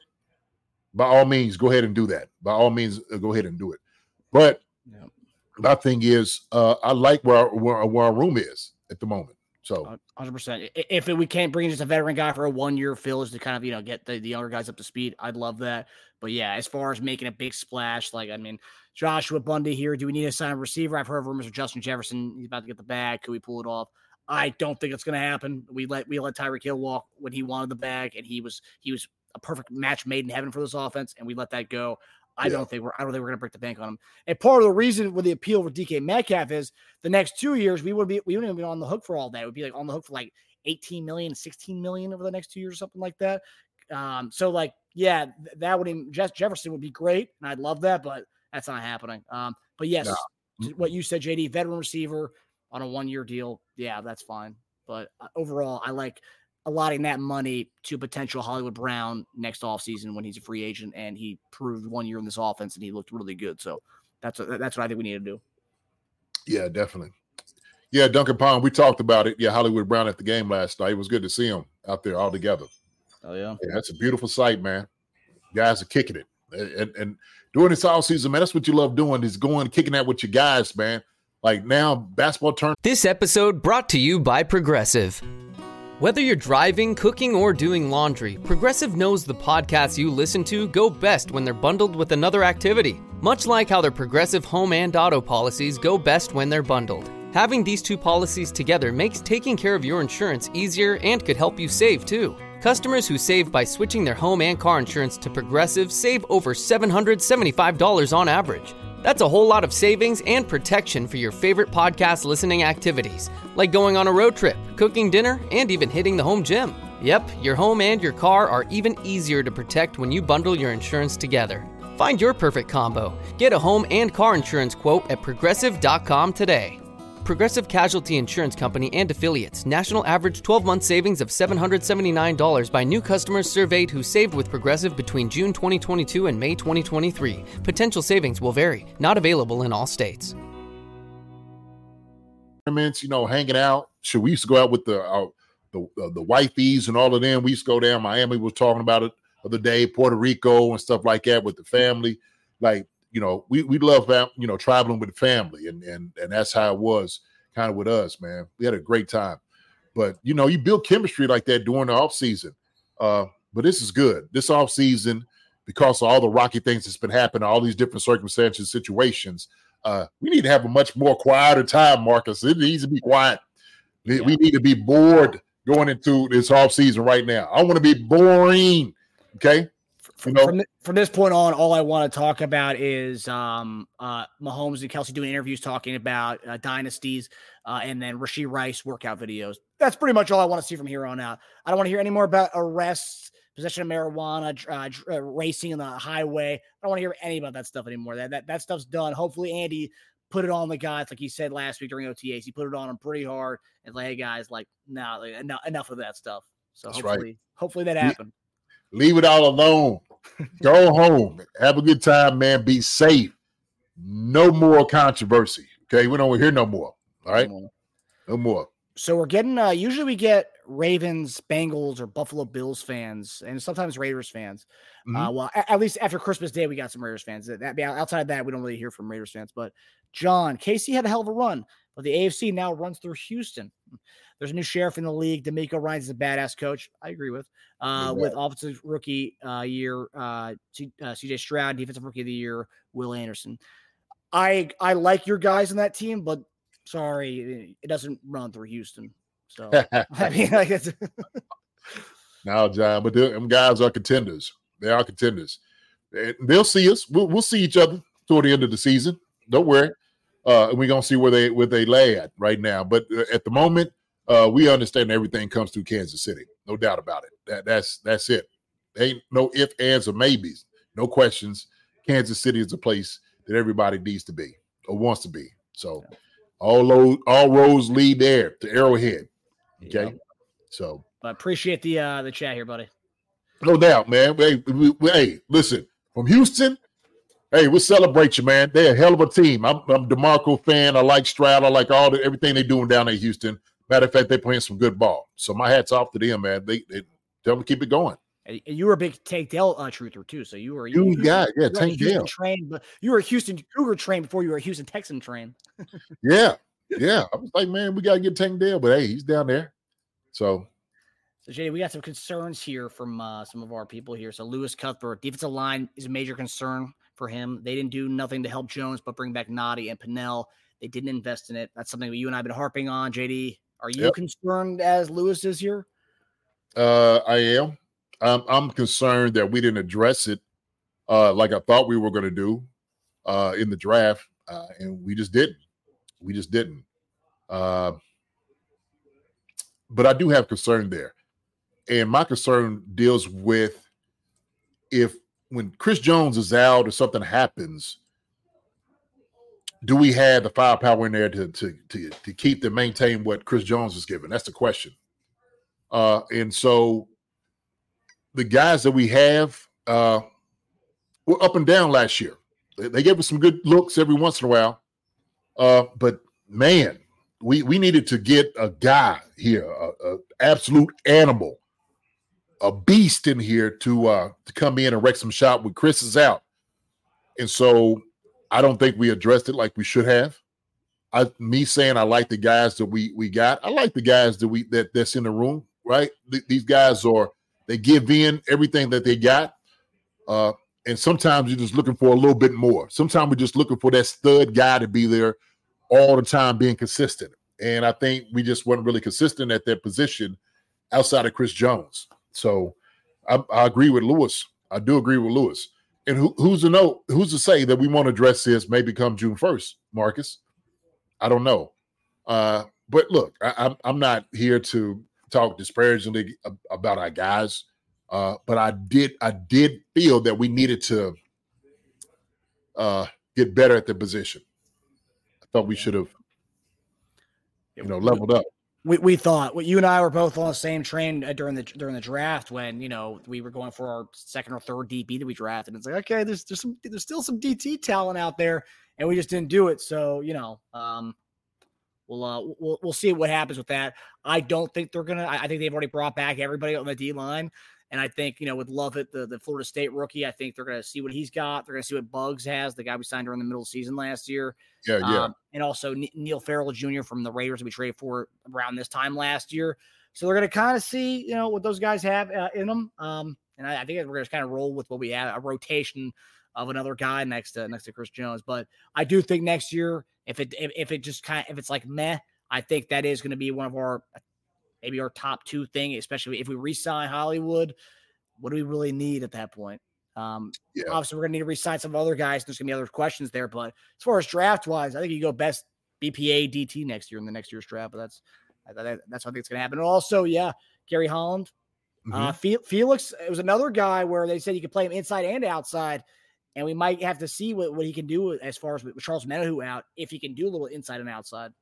by all means, go ahead and do that. By all means, uh, go ahead and do it. But yeah. My thing is, uh, I like where our, where, where our room is at the moment. So one hundred percent. If we can't bring just a veteran guy for a one-year fill is to kind of, you know, get the, the younger guys up to speed, I'd love that. But yeah, as far as making a big splash, like, I mean, Joshua Bundy here, do we need to sign a receiver? I've heard rumors of Justin Jefferson. He's about to get the bag. Could we pull it off? I don't think it's going to happen. We let we let Tyreek Hill walk when he wanted the bag, and he was he was a perfect match made in heaven for this offense, and we let that go. I yeah. don't think we're I don't think we're going to break the bank on him. And part of the reason with the appeal for D K Metcalf is the next two years we would be we wouldn't even be on the hook for all that. It would be like on the hook for like eighteen million, sixteen million over the next two years or something like that. Um, so like yeah, that would even Jeff Jefferson would be great, and I'd love that, but that's not happening. Um, but yes, no. What you said, J D, veteran receiver on a one-year deal, yeah, that's fine. But uh, overall, I like allotting that money to potential Hollywood Brown next offseason when he's a free agent, and he proved one year in this offense and he looked really good. So that's a, that's what I think we need to do. Yeah, definitely. Yeah, Duncan Pond, we talked about it. Yeah, Hollywood Brown at the game last night. It was good to see him out there all together. Oh, yeah. Yeah, that's a beautiful sight, man. Guys are kicking it. And, and during this offseason, man, that's what you love doing is going kicking that with your guys, man. Like now, basketball turn. This episode brought to you by Progressive. Whether you're driving, cooking, or doing laundry, Progressive knows the podcasts you listen to go best when they're bundled with another activity. Much like how their Progressive home and auto policies go best when they're bundled. Having these two policies together makes taking care of your insurance easier and could help you save, too. Customers who save by switching their home and car insurance to Progressive save over seven hundred seventy-five dollars on average. That's a whole lot of savings and protection for your favorite podcast listening activities, like going on a road trip, cooking dinner, and even hitting the home gym. Yep, your home and your car are even easier to protect when you bundle your insurance together. Find your perfect combo. Get a home and car insurance quote at progressive dot com today. Progressive Casualty Insurance Company and Affiliates. National average twelve-month savings of seven hundred seventy-nine dollars by new customers surveyed who saved with Progressive between June twenty twenty-two and May twenty twenty-three. Potential savings will vary. Not available in all states. You know, hanging out. Sure, we used to go out with the uh, the uh, the wifeys and all of them. We used to go down. Miami was talking about it the other day. Puerto Rico and stuff like that with the family. Like, you know, we we love, you know, traveling with the family, and and and that's how it was kind of with us, man. We had a great time, but you know, you build chemistry like that during the off season. Uh, but this is good. This off season, because of all the rocky things that's been happening, all these different circumstances, situations. Uh, we need to have a much more quieter time, Marcus. It needs to be quiet. Yeah. We need to be bored going into this off season right now. I want to be boring. Okay. From, you know? from, from this point on, all I want to talk about is um, uh, Mahomes and Kelsey doing interviews talking about uh, dynasties uh, and then Rashee Rice workout videos. That's pretty much all I want to see from here on out. I don't want to hear any more about arrests, possession of marijuana, uh, uh, racing on the highway. I don't want to hear any about that stuff anymore. That, that that stuff's done. Hopefully Andy put it on the guys, like he said last week during O T As. He put it on them pretty hard and like, hey, guys, like, no, nah, like, enough, enough of that stuff. So That's hopefully, right. hopefully that happened. Leave it all alone. Go home. Have a good time, man. Be safe. No more controversy. Okay, we don't hear no more. All right, no more. No more. So we're getting. Uh, usually we get Ravens, Bengals, or Buffalo Bills fans, and sometimes Raiders fans. Mm-hmm. Uh, well, at, at least after Christmas Day, we got some Raiders fans. That, that outside of that, we don't really hear from Raiders fans. But John, K C had a hell of a run, but the A F C now runs through Houston. There's a new sheriff in the league. D'Amico Ryans is a badass coach. I agree with. Uh, yeah. With offensive rookie uh, year, uh, C, uh, C J Stroud, defensive rookie of the year, Will Anderson. I I like your guys in that team, but sorry, it doesn't run through Houston. So I mean, like it's now, John, but them guys are contenders. They are contenders. And they'll see us. We'll, we'll see each other toward the end of the season. Don't worry. Uh, and we're gonna see where they where they lay at right now. But uh, at the moment, uh, we understand everything comes through Kansas City. No doubt about it. That that's that's it. Ain't no ifs, ands, or maybes. No questions. Kansas City is a place that everybody needs to be or wants to be. So all those all roads lead there to Arrowhead. Okay. Yeah. So I appreciate the uh, the chat here, buddy. No doubt, man. Hey, we, we, hey, listen, from Houston. Hey, we'll celebrate you, man. They're a hell of a team. I'm, I'm a DeMarco fan. I like Stroud. I like all the everything they're doing down in Houston. Matter of fact, they're playing some good ball. So my hat's off to them, man. They, they tell them to keep it going. And you were a big Tank Dell uh, truther too. So you were you, you got yeah, you Tank Dell trained, but you were a Houston Cougar trained before you were a Houston Texan trained. yeah, yeah. I was like, man, we gotta get Tank Dell, but hey, he's down there. So. So, J D, we got some concerns here from uh, some of our people here. So, Lewis Cuthbert, defensive line is a major concern for him. They didn't do nothing to help Jones but bring back Noddy and Pennell. They didn't invest in it. That's something that you and I have been harping on, J D. Are you yep. concerned as Lewis is here? Uh, I am. I'm, I'm concerned that we didn't address it uh, like I thought we were going to do uh, in the draft, uh, and we just didn't. We just didn't. Uh, but I do have concern there. And my concern deals with if when Chris Jones is out or something happens, do we have the firepower in there to to to, to keep to maintain what Chris Jones is given? That's the question. Uh, and so the guys that we have uh, were up and down last year. They, they gave us some good looks every once in a while. Uh, but, man, we, we needed to get a guy here, a, a absolute animal, a beast in here to uh, to come in and wreck some shop when Chris is out. And so I don't think we addressed it like we should have. I, me saying I like the guys that we we got. I like the guys that we that that's in the room, right? Th- these guys are they give in everything that they got. Uh, and sometimes you're just looking for a little bit more. Sometimes we're just looking for that stud guy to be there all the time, being consistent. And I think we just weren't really consistent at that position outside of Chris Jones. So I, I agree with Lewis. I do agree with Lewis. And who, who's to know? Who's to say that we won't address this maybe come June first, Marcus? I don't know. Uh, but look, I, I'm I'm not here to talk disparagingly about our guys. Uh, but I did I did feel that we needed to uh, get better at the position. I thought we should have, you know, leveled up. We we thought well, you and I were both on the same train during the during the draft when you know we were going for our second or third D B that we drafted. It's like okay, there's there's some there's still some D T talent out there, and we just didn't do it. So you know, um, we'll uh, we'll we'll see what happens with that. I don't think they're gonna. I, I think they've already brought back everybody on the D line, and I think you know with Lovett, the the Florida State rookie, I think they're gonna see what he's got. They're gonna see what Bugs has, the guy we signed during the middle of the season last year. Yeah, yeah. Um, and also Neil Farrell Junior from the Raiders that we traded for around this time last year. So they're going to kind of see, you know, what those guys have uh, in them. Um, and I, I think we're going to kind of roll with what we have, a rotation of another guy next to next to Chris Jones. But I do think next year, if it if, if it just kind of if it's like meh, I think that is going to be one of our maybe our top two thing, especially if we re-sign Hollywood. What do we really need at that point? Um, yeah. Obviously, we're going to need to re-sign some other guys. There's going to be other questions there. But as far as draft-wise, I think you go best B P A D T next year in the next year's draft. But that's that's what I think it's going to happen. And also, yeah, Gary Holland. Mm-hmm. Uh, Felix, it was another guy where they said you could play him inside and outside. And we might have to see what, what he can do as far as with Charles Menahu out, if he can do a little inside and outside.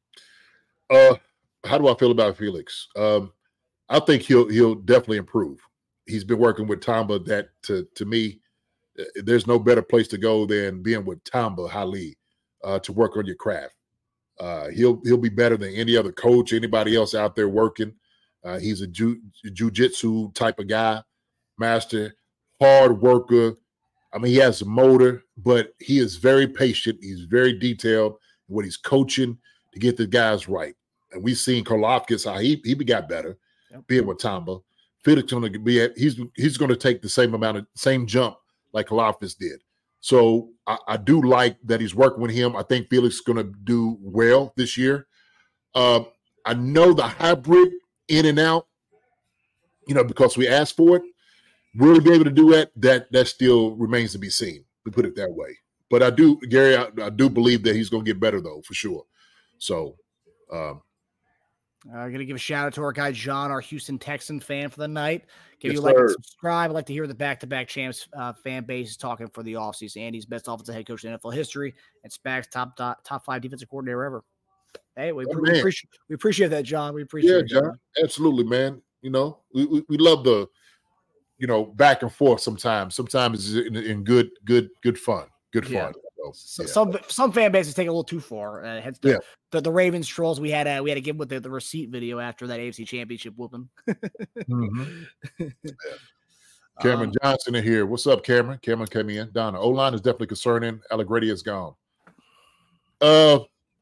Uh, how do I feel about Felix? Um, I think he'll he'll definitely improve. He's been working with Tamba. That to to me, there's no better place to go than being with Tamba Hali uh, to work on your craft. Uh, he'll he'll be better than any other coach, anybody else out there working. Uh, he's a ju- jiu-jitsu type of guy, master, hard worker. I mean, he has a motor, but he is very patient. He's very detailed in what he's coaching to get the guys right. And we've seen Karlaftis, how he he got better yep. being with Tamba. Felix going to be at, he's he's going to take the same amount of same jump like Karlaftis did. So I, I do like that he's working with him. I think Felix is going to do well this year. Uh, I know the hybrid in and out, you know, because we asked for it. Will he be able to do that? That that still remains to be seen, to put it that way. But I do, Gary, I, I do believe that he's going to get better, though, for sure. So, um, I'm uh, going to give a shout out to our guy, John, our Houston Texan fan for the night. Give yes, you a like sir. and subscribe. I'd like to hear the back-to-back champs uh, fan base talking for the offseason. Andy's best offensive head coach in N F L history and Spags top, top top five defensive coordinator ever. Hey, we, oh, we, appreciate, we appreciate that, John. We appreciate yeah, it. John. Absolutely, man. You know, we, we, we love the, you know, back and forth sometimes. Sometimes it's in, in good, good, good fun. Good fun. Yeah. So, So, yeah. Some some fan bases take it a little too far. Uh, hence the, Yeah. the the Ravens trolls. We had uh, we had to give with the, the receipt video after that A F C Championship whooping. Mhm. Yeah. Cameron Um, Johnson in here. What's up, Cameron? Cameron came in. Donna, O-line is definitely concerning. Allegretti is gone. Uh,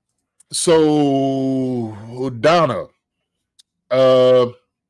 so Donna, uh,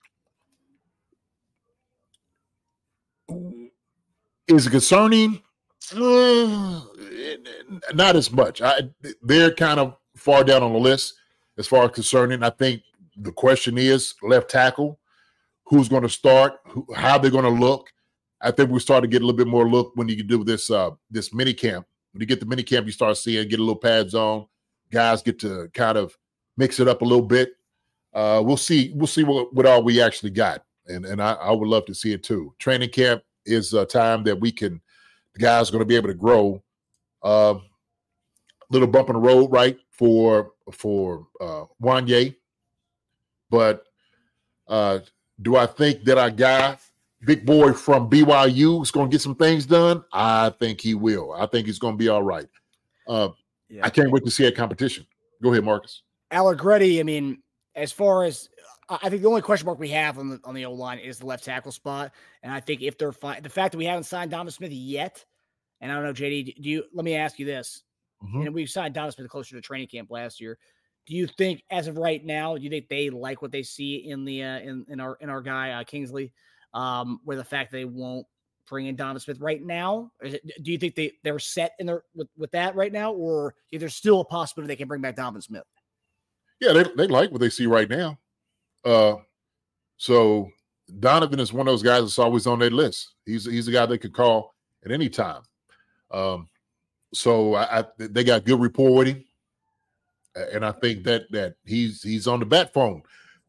is it concerning? Uh, not as much. I, they're kind of far down on the list as far as concerning. I think the question is left tackle. Who's going to start? Who, how they're going to look? I think we start to get a little bit more look when you do this uh, this mini camp. When you get the mini camp, you start seeing get a little pads on. Guys get to kind of mix it up a little bit. Uh, we'll see. We'll see what, what all we actually got, and and I, I would love to see it too. Training camp is a time that we can. The guys are going to be able to grow. Uh, little bump in the road, right, for for uh, Wanye. But uh, do I think that our guy, big boy from B Y U, is going to get some things done? I think he will. I think he's going to be all right. Uh, Yeah. I can't wait to see that competition. Go ahead, Marcus. Allegretti, I mean, as far as I think the only question mark we have on the on the O line is the left tackle spot, and I think if they're fine, the fact that we haven't signed Donovan Smith yet, and I don't know, J D, do you? Let me ask you this: Mhm. and we signed Donovan Smith closer to training camp last year. Do you think, as of right now, do you think they like what they see in the uh, in in our in our guy uh, Kingsley, um, where the fact they won't bring in Donovan Smith right now? Is it, do you think they they're set in their with, with that right now, or is there still a possibility they can bring back Donovan Smith? Yeah, they they like what they see right now. Uh, so Donovan is one of those guys that's always on their list. He's he's a guy they could call at any time. Um, so I, I they got good rapport with him, and I think that that he's he's on the bat phone.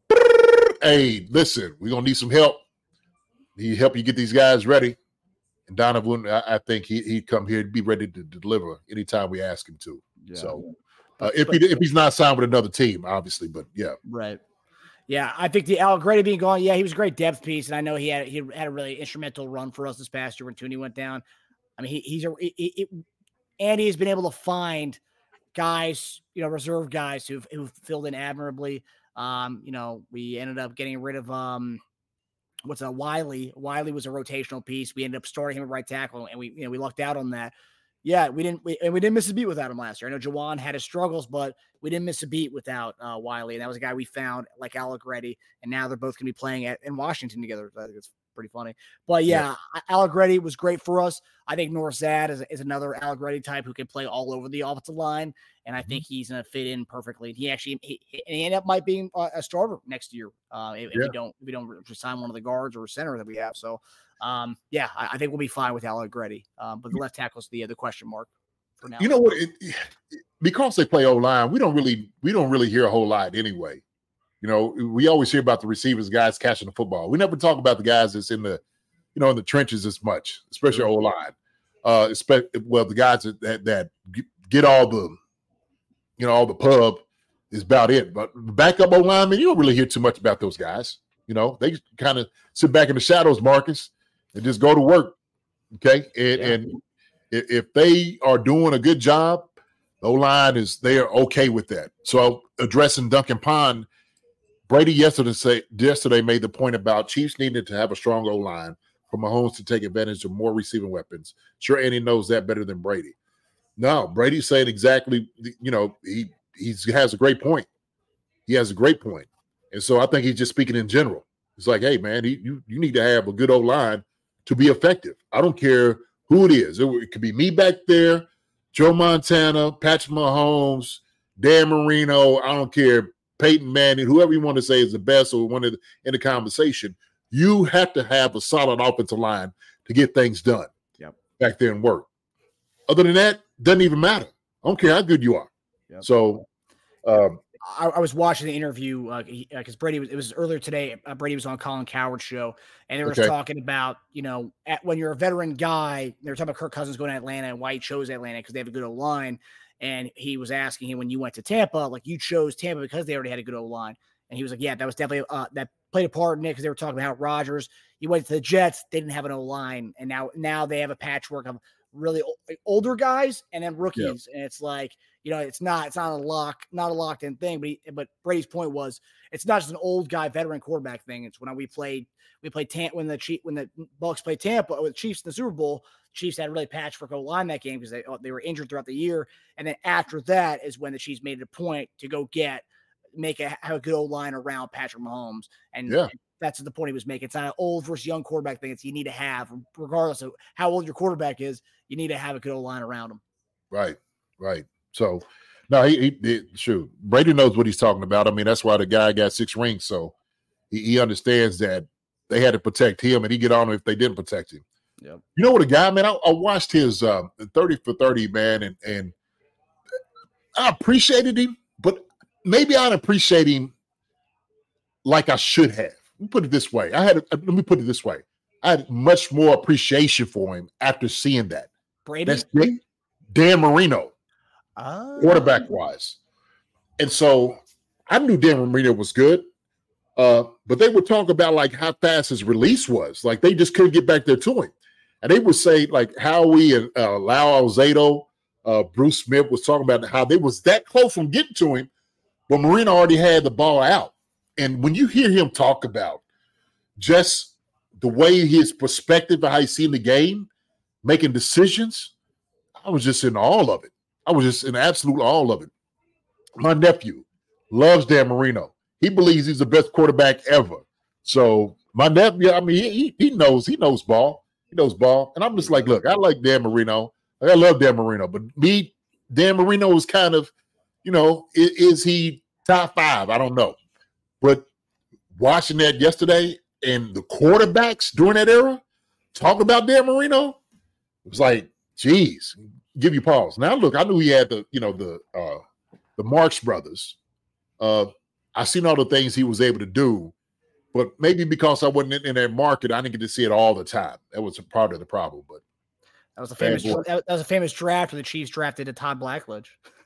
Hey, listen, we're gonna need some help. He help you get these guys ready. And Donovan, I, I think he he'd come here to be ready to deliver anytime we ask him to. Yeah. So uh, if he if he's not signed with another team, obviously, but yeah, Right. Yeah, I think the Allegretti being gone, yeah, he was a great depth piece, and I know he had he had a really instrumental run for us this past year when Tooney went down. I mean, he, he's a it, it, Andy has been able to find guys, you know, reserve guys who've who've filled in admirably. Um, you know, we ended up getting rid of um, what's a Wiley. Wiley was a rotational piece. We ended up starting him at right tackle, and we you know we lucked out on that. Yeah, we didn't we, and we didn't miss a beat without him last year. I know Jawan had his struggles, but we didn't miss a beat without uh, Wiley. And that was a guy we found like Allegretti, and now they're both going to be playing at in Washington together. I think it's pretty funny. But yeah, yeah. Allegretti was great for us. I think North Zad is, is another Allegretti type who can play all over the offensive line, and I think he's going to fit in perfectly. He actually he, he, and he ended up might being a, a starter next year uh, if, Yeah. if we don't if we don't sign one of the guards or center that we have. So um, yeah, I, I think we'll be fine with Allegretti. Um, but the left tackle's the the question mark. Now. You know what? It, because they play O line, we don't really we don't really hear a whole lot anyway. You know, we always hear about the receivers, guys catching the football. We never talk about the guys that's in the, you know, in the trenches as much, especially O line. Uh, especially well, the guys that, that that get all the, you know, all the pub is about it. But backup O linemen, you don't really hear too much about those guys. You know, they kind of sit back in the shadows, Marcus, and just go to work. Okay, and Yeah. and. If they are doing a good job, the O-line is they are okay with that. So addressing Duncan Pond, Brady yesterday say, yesterday made the point about Chiefs needed to have a strong O-line for Mahomes to take advantage of more receiving weapons. Sure, Andy knows that better than Brady. No, Brady's saying exactly, you know, he he's, has a great point. He has a great point. And so I think he's just speaking in general. It's like, hey, man, he, you, you need to have a good O-line to be effective. I don't care who it is. It, it could be me back there, Joe Montana, Patrick Mahomes, Dan Marino. I don't care Peyton Manning, whoever you want to say is the best or one of the, in the conversation, you have to have a solid offensive line to get things done. Yep. Back there and work. Other than that, doesn't even matter. I don't care how good you are. Yep. So um, I, I was watching the interview because uh, Brady was, it was earlier today. Uh, Brady was on Colin Cowherd's show, and they were okay. talking about, you know, at, when you're a veteran guy, they were talking about Kirk Cousins going to Atlanta and why he chose Atlanta because they have a good O-line. And he was asking him, when you went to Tampa, like you chose Tampa because they already had a good O-line. And he was like, yeah, that was definitely uh, that played a part in it because they were talking about how Rodgers, you went to the Jets, they didn't have an O-line. And now, now they have a patchwork of really older guys and then rookies. Yep. And it's like, you know, it's not, it's not a lock, not a locked in thing, but, he, but Brady's point was, it's not just an old guy, veteran quarterback thing. It's when we played, we played Tampa, when the Chief, when the Bucs played Tampa with the Chiefs in the Super Bowl, Chiefs had really patchwork O-line that game because they, they were injured throughout the year. And then after that is when the Chiefs made it a point to go get, make a, have a good O-line around Patrick Mahomes. And, yeah. and that's the point he was making. It's not an old versus young quarterback thing. It's you need to have, regardless of how old your quarterback is, you need to have a good O-line around him. Right, right. So, no, he, he, he shoot, Brady knows what he's talking about. I mean, that's why the guy got six rings. So he, he understands that they had to protect him, and he get on him if they didn't protect him. Yep. You know what, a guy, man, I, I watched his um, thirty for thirty, man, and, and I appreciated him, but maybe I didn't appreciate him like I should have. Let me put it this way. I had, let me put it this way. I had much more appreciation for him after seeing that. Brady? That's Dan Marino, oh. quarterback-wise. And so I knew Dan Marino was good, uh, but they would talk about, like, how fast his release was. Like, they just couldn't get back there to him. And they would say, like, Howie and uh, Lau Alzado, uh, Bruce Smith was talking about how they was that close from getting to him, but Marino already had the ball out. And when you hear him talk about just the way his perspective of how he's seen the game, making decisions, I was just in all of it. I was just in absolute all of it. My nephew loves Dan Marino. He believes he's the best quarterback ever. So my nephew, I mean, he, he knows, he knows ball. He knows ball. And I'm just like, look, I like Dan Marino. I love Dan Marino. But me, Dan Marino is kind of, you know, is, is he top five? I don't know. But watching that yesterday and the quarterbacks during that era, talk about Dan Marino, it was like, geez, give you pause. Now, look, I knew he had the, you know, the uh, the Marx brothers. Uh, I seen all the things he was able to do, but maybe because I wasn't in, in that market, I didn't get to see it all the time. That was a part of the problem. But that was a famous that was a famous draft where the Chiefs drafted a Todd Blackledge.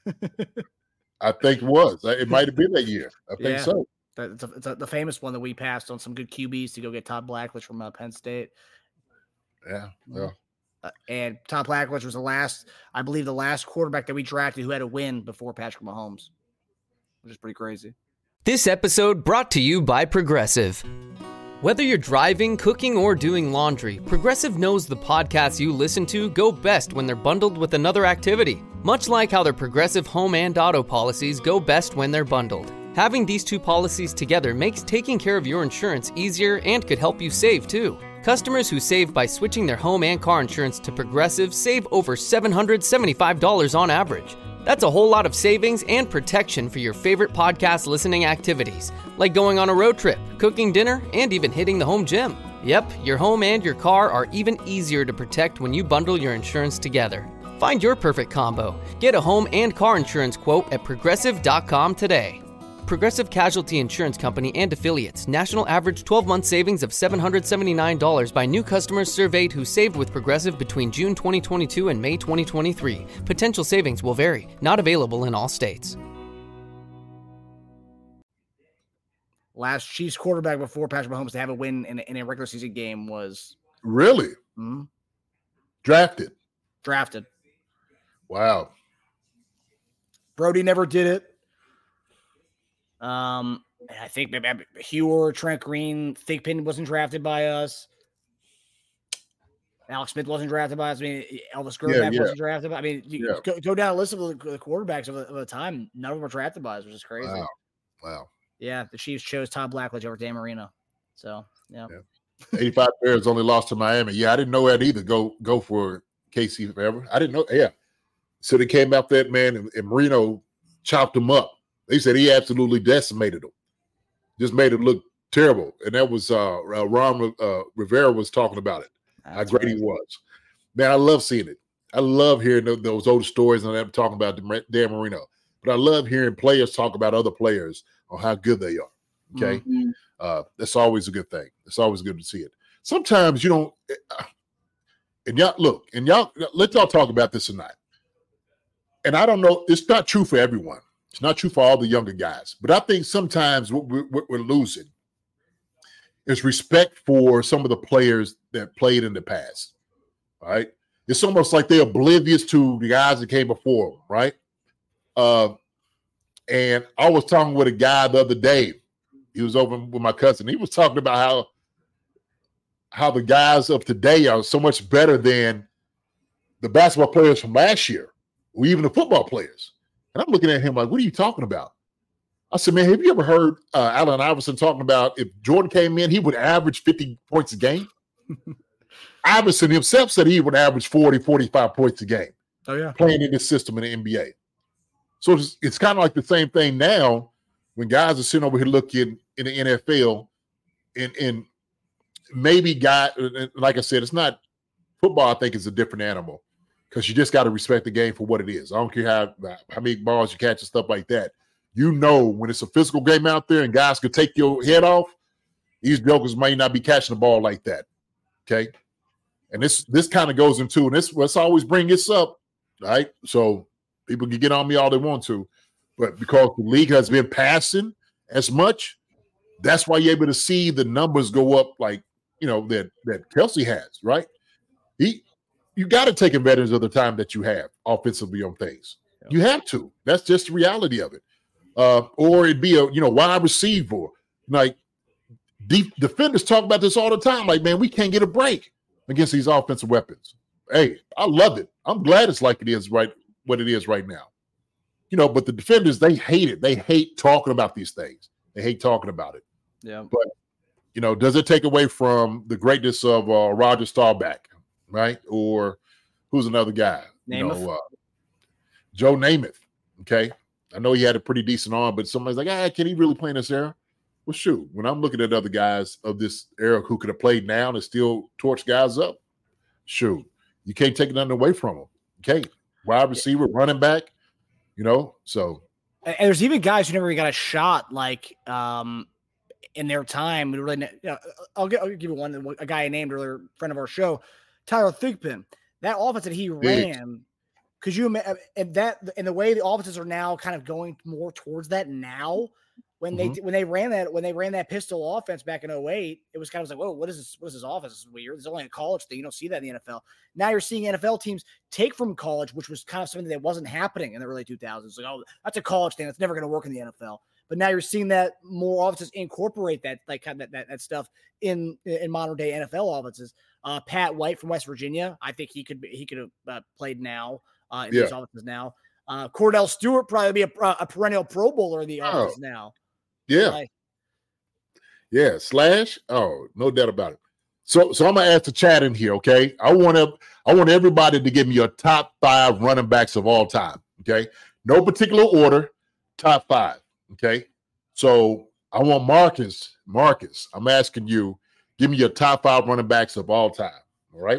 I think it was. It might have been that year. I think yeah. so. It's, a, it's a, the famous one that we passed on some good Q Bs to go get Todd Blackledge from uh, Penn State. Yeah, yeah. Uh, and Todd Blackledge was the last, I believe, the last quarterback that we drafted who had a win before Patrick Mahomes, which is pretty crazy. This episode brought to you by Progressive. Whether you're driving, cooking, or doing laundry, Progressive knows the podcasts you listen to go best when they're bundled with another activity. Much like how their Progressive home and auto policies go best when they're bundled. Having these two policies together makes taking care of your insurance easier and could help you save, too. Customers who save by switching their home and car insurance to Progressive save over seven hundred seventy-five dollars on average. That's a whole lot of savings and protection for your favorite podcast listening activities, like going on a road trip, cooking dinner, and even hitting the home gym. Yep, your home and your car are even easier to protect when you bundle your insurance together. Find your perfect combo. Get a home and car insurance quote at progressive dot com today. Progressive Casualty Insurance Company and Affiliates. National average twelve-month savings of seven hundred seventy-nine dollars by new customers surveyed who saved with Progressive between June twenty twenty-two and May twenty twenty-three. Potential savings will vary. Not available in all states. Last Chiefs quarterback before Patrick Mahomes to have a win in a, in a regular season game was... Really? Mm-hmm. Drafted? Drafted. Wow. Brody never did it. Um, I think maybe Hewer, Trent Green, Thigpen wasn't drafted by us. Alex Smith wasn't drafted by us. I mean, Elvis Grbac yeah, yeah. wasn't drafted by. I mean, you yeah. go, go down a list of the, the quarterbacks of the, of the time. None of them were drafted by us, which is crazy. Wow. Wow. Yeah, the Chiefs chose Todd Blackledge over Dan Marino. So yeah. yeah. eighty-five Bears only lost to Miami. Yeah, I didn't know that either. Go go for K C forever. I didn't know. Yeah. So they came out that man and, and Marino chopped him up. They said he absolutely decimated them, just made it look terrible. And that was uh, uh, Ron uh, Rivera was talking about it, That's how great right. he was. Man, I love seeing it. I love hearing those, those old stories and I'm talking about Dan Marino. But I love hearing players talk about other players on how good they are. Okay, mm-hmm. uh, that's always a good thing. It's always good to see it. Sometimes you don't. And y'all look, and y'all let y'all talk about this tonight. And I don't know, it's not true for everyone. It's not true for all the younger guys. But I think sometimes what we're, what we're losing is respect for some of the players that played in the past. Right? It's almost like they're oblivious to the guys that came before them, right? Uh, and I was talking with a guy the other day. He was over with my cousin. He was talking about how how the guys of today are so much better than the basketball players from last year, or even the football players. And I'm looking at him like, what are you talking about? I said, man, have you ever heard uh, Allen Iverson talking about if Jordan came in, he would average fifty points a game? Iverson himself said he would average forty, forty-five points a game. Oh, yeah. Playing in this system in the N B A. So it's, it's kind of like the same thing now when guys are sitting over here looking in the N F L and, and maybe got, like I said, it's not football. I think is a different animal because you just got to respect the game for what it is. I don't care how, how many balls you catch and stuff like that. You know, when it's a physical game out there and guys could take your head off, these jokers may not be catching the ball like that. Okay. And this this kind of goes into, and this let's always bring this up, right? So people can get on me all they want to, but because the league has been passing as much, that's why you're able to see the numbers go up like, you know, that that Kelsey has, right? He, you got to take advantage of the time that you have offensively on things. Yep. You have to. That's just the reality of it. Uh, or it'd be a, you know, wide receiver. Like, deep defenders talk about this all the time. Like, man, we can't get a break against these offensive weapons. Hey, I love it. I'm glad it's like it is right, what it is right now. You know, but the defenders, they hate it. They hate talking about these things. They hate talking about it. Yeah. But, you know, does it take away from the greatness of uh, Roger Staubach, right? Or who's another guy? Namath. You know, uh, Joe Namath, okay? I know he had a pretty decent arm, but somebody's like, ah, can he really play in this era? Well, shoot, when I'm looking at other guys of this era who could have played now and still torch guys up, shoot, you can't take nothing away from them. You can't. Wide receiver, running back, you know, so. And there's even guys who never even got a shot, like um, in their time. We really, you know, I'll, give, I'll give you one, a guy I named earlier, friend of our show, Tyler Thigpen. That offense that he Big. ran, could you imagine, and that, and the way the offenses are now kind of going more towards that now. When they mm-hmm. when they ran that when they ran that pistol offense back in oh eight, it was kind of like, whoa, what is this? What is this offense? This is weird. It's only a college thing. You don't see that in the N F L. Now you're seeing N F L teams take from college, which was kind of something that wasn't happening in the early two thousands. Like, oh, that's a college thing. That's never going to work in the N F L. But now you're seeing that more offenses incorporate that like kind of that, that, that stuff in in modern day N F L offenses. Uh, Pat White from West Virginia, I think he could be, he could have uh, played now uh, in Yeah. these offenses now. Uh, Cordell Stewart probably be a, a perennial Pro Bowler in the Oh. offense now. Yeah. Like, Yeah, Slash. Oh, no doubt about it. So, so I'm gonna ask the chat in here. Okay, I want to, I want everybody to give me your top five running backs of all time. Okay, no particular order, top five. Okay, so I want Marcus. Marcus, I'm asking you, give me your top five running backs of all time. All right.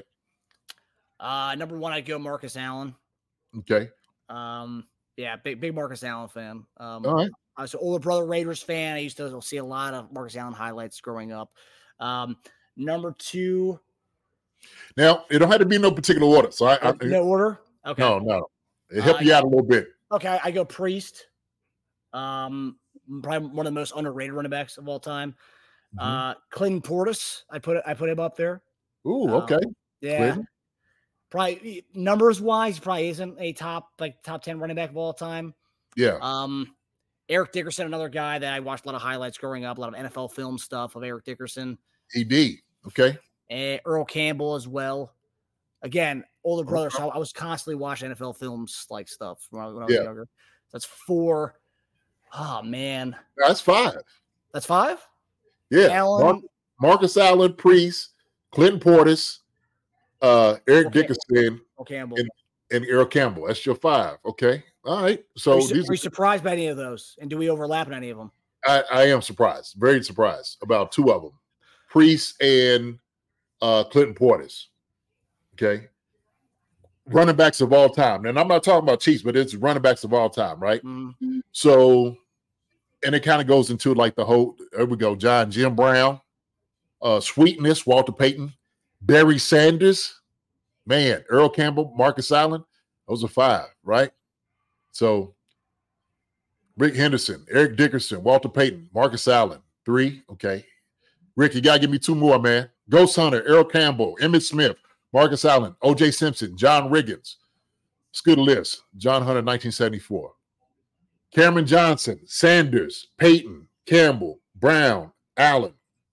uh, number one, I'd go Marcus Allen. Okay. Um, yeah, big big Marcus Allen fan. Um, All right. I was an older brother Raiders fan. I used to see a lot of Marcus Allen highlights growing up. Um, number two. Now it don't have to be no particular order. So I, I no order. Okay. No, no. It help Uh, you out a little bit. Okay, I go Priest. Um, probably one of the most underrated running backs of all time. Mm-hmm. Uh, Clinton Portis. I put it. I put him up there. Ooh, Um, okay. Yeah. Clinton. Probably numbers wise, he probably isn't a top like top ten running back of all time. Yeah. Um, Eric Dickerson, another guy that I watched a lot of highlights growing up, a lot of N F L film stuff of Eric Dickerson. E D. Okay. And Earl Campbell as well. Again, older brother, so I was constantly watching N F L films like stuff when I, when I was Yeah. younger. That's four. Oh man, That's five. that's five. Yeah. Allen. Mar- Marcus Allen, Priest, Clinton Portis, uh, Eric Okay. Dickerson, Earl Campbell. and, and Earl Campbell. That's your five. Okay. All right. So are you, these are you surprised by any of those? And do we overlap in any of them? I, I am surprised, very surprised about two of them, Priest and uh, Clinton Portis. Okay. Running backs of all time. And I'm not talking about Chiefs, but it's running backs of all time, right? Mm-hmm. So, and it kind of goes into like the whole, there we go, John, Jim Brown, uh, Sweetness, Walter Payton, Barry Sanders, man, Earl Campbell, Marcus Allen. Those are five, right? So, Rick Henderson, Eric Dickerson, Walter Payton, Marcus Allen, three. Okay. Rick, you got to give me two more, man. Ghost Hunter, Earl Campbell, Emmitt Smith, Marcus Allen, O J Simpson, John Riggins. It's a good list. John Hunter, nineteen seventy-four. Cameron Johnson, Sanders, Payton, Campbell, Brown, Allen.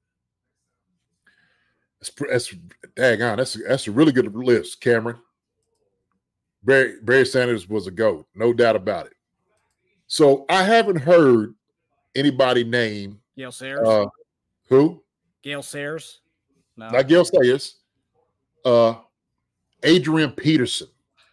That's, that's daggone. That's, that's a really good list, Cameron. Barry, Barry Sanders was a GOAT, no doubt about it. So I haven't heard anybody name Gale Sayers. Uh, who? Gale Sayers. No. Not Gale Sayers. Uh, Adrian Peterson.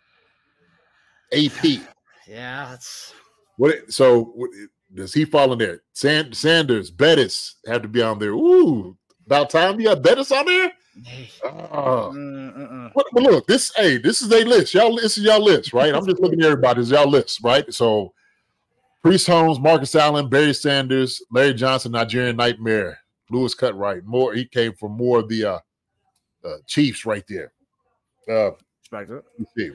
A P. Yeah, that's what. So what, does he fall in there? Sand, Sanders, Bettis have to be on there. Ooh, about time you got Bettis on there. Uh, mm, but, but look, this hey, this is a list. Y'all, this is y'all list, right? I'm just looking at everybody's y'all list, right? So, Priest Holmes, Marcus Allen, Barry Sanders, Larry Johnson, Nigerian Nightmare, Lewis Cutright. More, he came from more of the uh, uh, Chiefs right there. Uh, Respect it. See.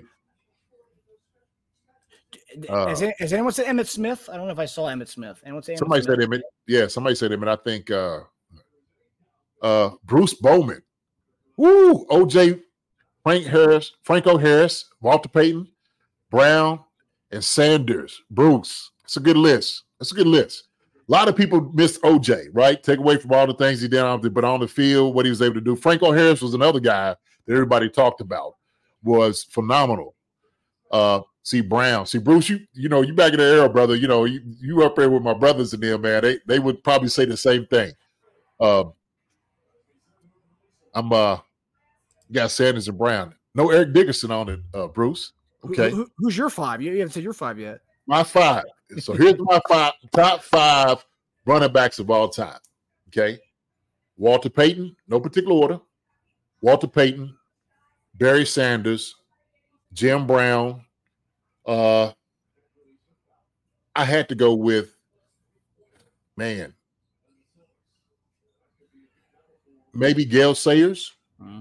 Uh, has, has anyone said Emmitt Smith? I don't know if I saw Emmitt Smith. Anyone say Emmitt somebody Smith? said Emmitt. Yeah, somebody said Emmitt. I think uh, uh, Bruce Bowman. Woo! O J, Frank Harris, Franco Harris, Walter Payton, Brown, and Sanders. Bruce. It's a good list. It's a good list. A lot of people missed O J, right? Take away from all the things he did on the, but on the field, what he was able to do. Franco Harris was another guy that everybody talked about. Was phenomenal. Uh, see Brown, see Bruce. You you know you back in the era, brother. You know you you up there with my brothers and them, man. They they would probably say the same thing. Um, I'm uh got Sanders and Brown. No Eric Dickerson on it, uh, Bruce. Okay, who, who, who's your five? You, you haven't said your five yet. My five. So here's my five top five running backs of all time. Okay, Walter Payton, no particular order. Walter Payton, Barry Sanders, Jim Brown. Uh, I had to go with, man, maybe Gale Sayers. Uh-huh.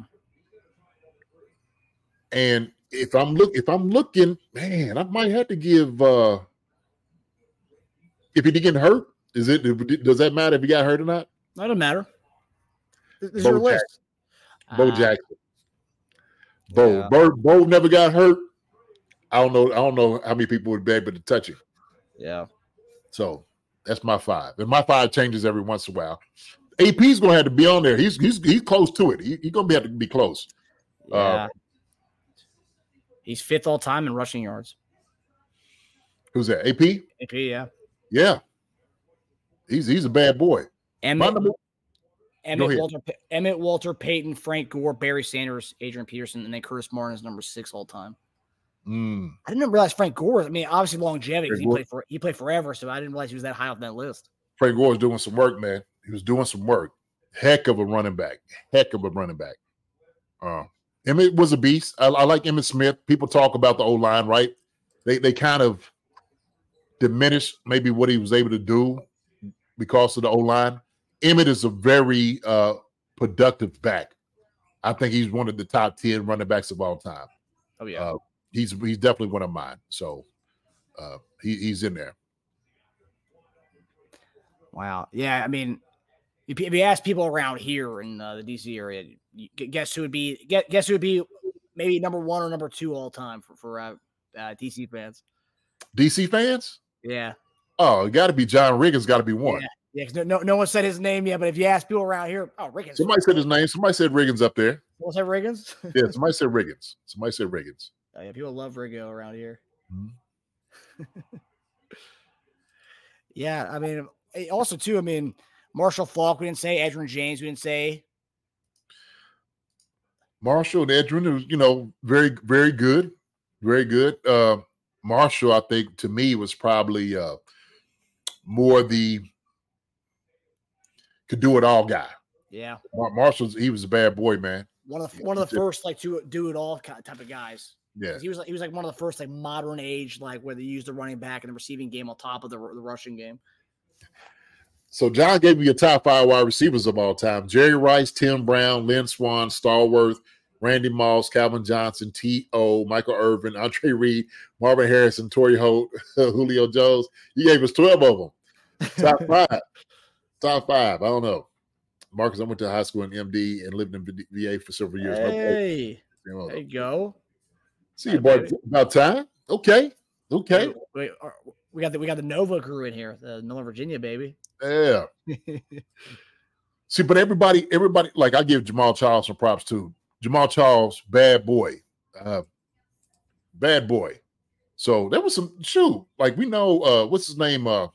And if I'm look, if I'm looking, man, I might have to give. Uh, if he didn't get hurt, is it? Does that matter if he got hurt or not? That doesn't matter. This is Bo your list. Jackson. Bo uh, Jackson. Bo, yeah. Bo, Bo never got hurt. I don't know. I don't know how many people would be able to touch him. Yeah. So that's my five, and my five changes every once in a while. A P's gonna have to be on there. He's he's he's close to it. He, he's gonna be have to be close. Yeah. Uh, he's fifth all time in rushing yards. Who's that? A P. A P. Yeah. Yeah. He's he's a bad boy. Emmitt, Emmitt Walter, Emmitt Walter, Payton, Frank Gore, Barry Sanders, Adrian Peterson, and then Curtis Martin is number six all time. Mm. I didn't realize Frank Gore. I mean, obviously longevity because he played for he played forever, so I didn't realize he was that high on that list. Frank Gore was doing some work, man. He was doing some work. Heck of a running back. Heck of a running back. Uh, Emmitt was a beast. I, I like Emmitt Smith. People talk about the O-line, right? They they kind of diminish maybe what he was able to do because of the O-line. Emmitt is a very uh, productive back. I think he's one of the top ten running backs of all time. Oh yeah. Uh, He's he's definitely one of mine. So uh, he, he's in there. Wow. Yeah. I mean, if you ask people around here in uh, the D C area, guess who would be guess who would be maybe number one or number two all time for for uh, uh, D C fans. D C fans? Yeah. Oh, it got to be John Riggins. Got to be one. Yeah. Yeah. No, no, no one said his name yet. But if you ask people around here, oh, Riggins. Somebody said his name. Somebody said Riggins up there. Someone said Riggins. Yeah. Somebody said Riggins. Somebody said Riggins. Oh, yeah, people love Riggo around here. Mm-hmm. Yeah, I mean, also too. I mean, Marshall Faulk, we didn't say. Edgerrin James, we didn't say. Marshall and Edgerrin, you know, very, very good, very good. Uh, Marshall, I think, to me, was probably uh, more the could do it all guy. Yeah. Mar- Marshall's he was a bad boy, man. One of the one of the first like to do it all type of guys. Yeah. He was like he was like one of the first like modern age like where they used the running back and the receiving game on top of the the rushing game. So John gave me your top five wide receivers of all time: Jerry Rice, Tim Brown, Lynn Swann, Stallworth, Randy Moss, Calvin Johnson, T O, Michael Irvin, Andre Reed, Marvin Harrison, Torrey Holt, Julio Jones. You gave us twelve of them. Top five. Top five. I don't know. Marcus, I went to high school in M D and lived in V A for several years. Hey, no there you go. See you, boy. About time. Okay. Okay. Wait, wait, we got the we got the Nova crew in here, the Northern Virginia baby. Yeah. See, but everybody, everybody, like I give Jamal Charles some props too. Jamal Charles, bad boy, uh, bad boy. So there was some shoot. Like we know, uh, what's his name? Uh,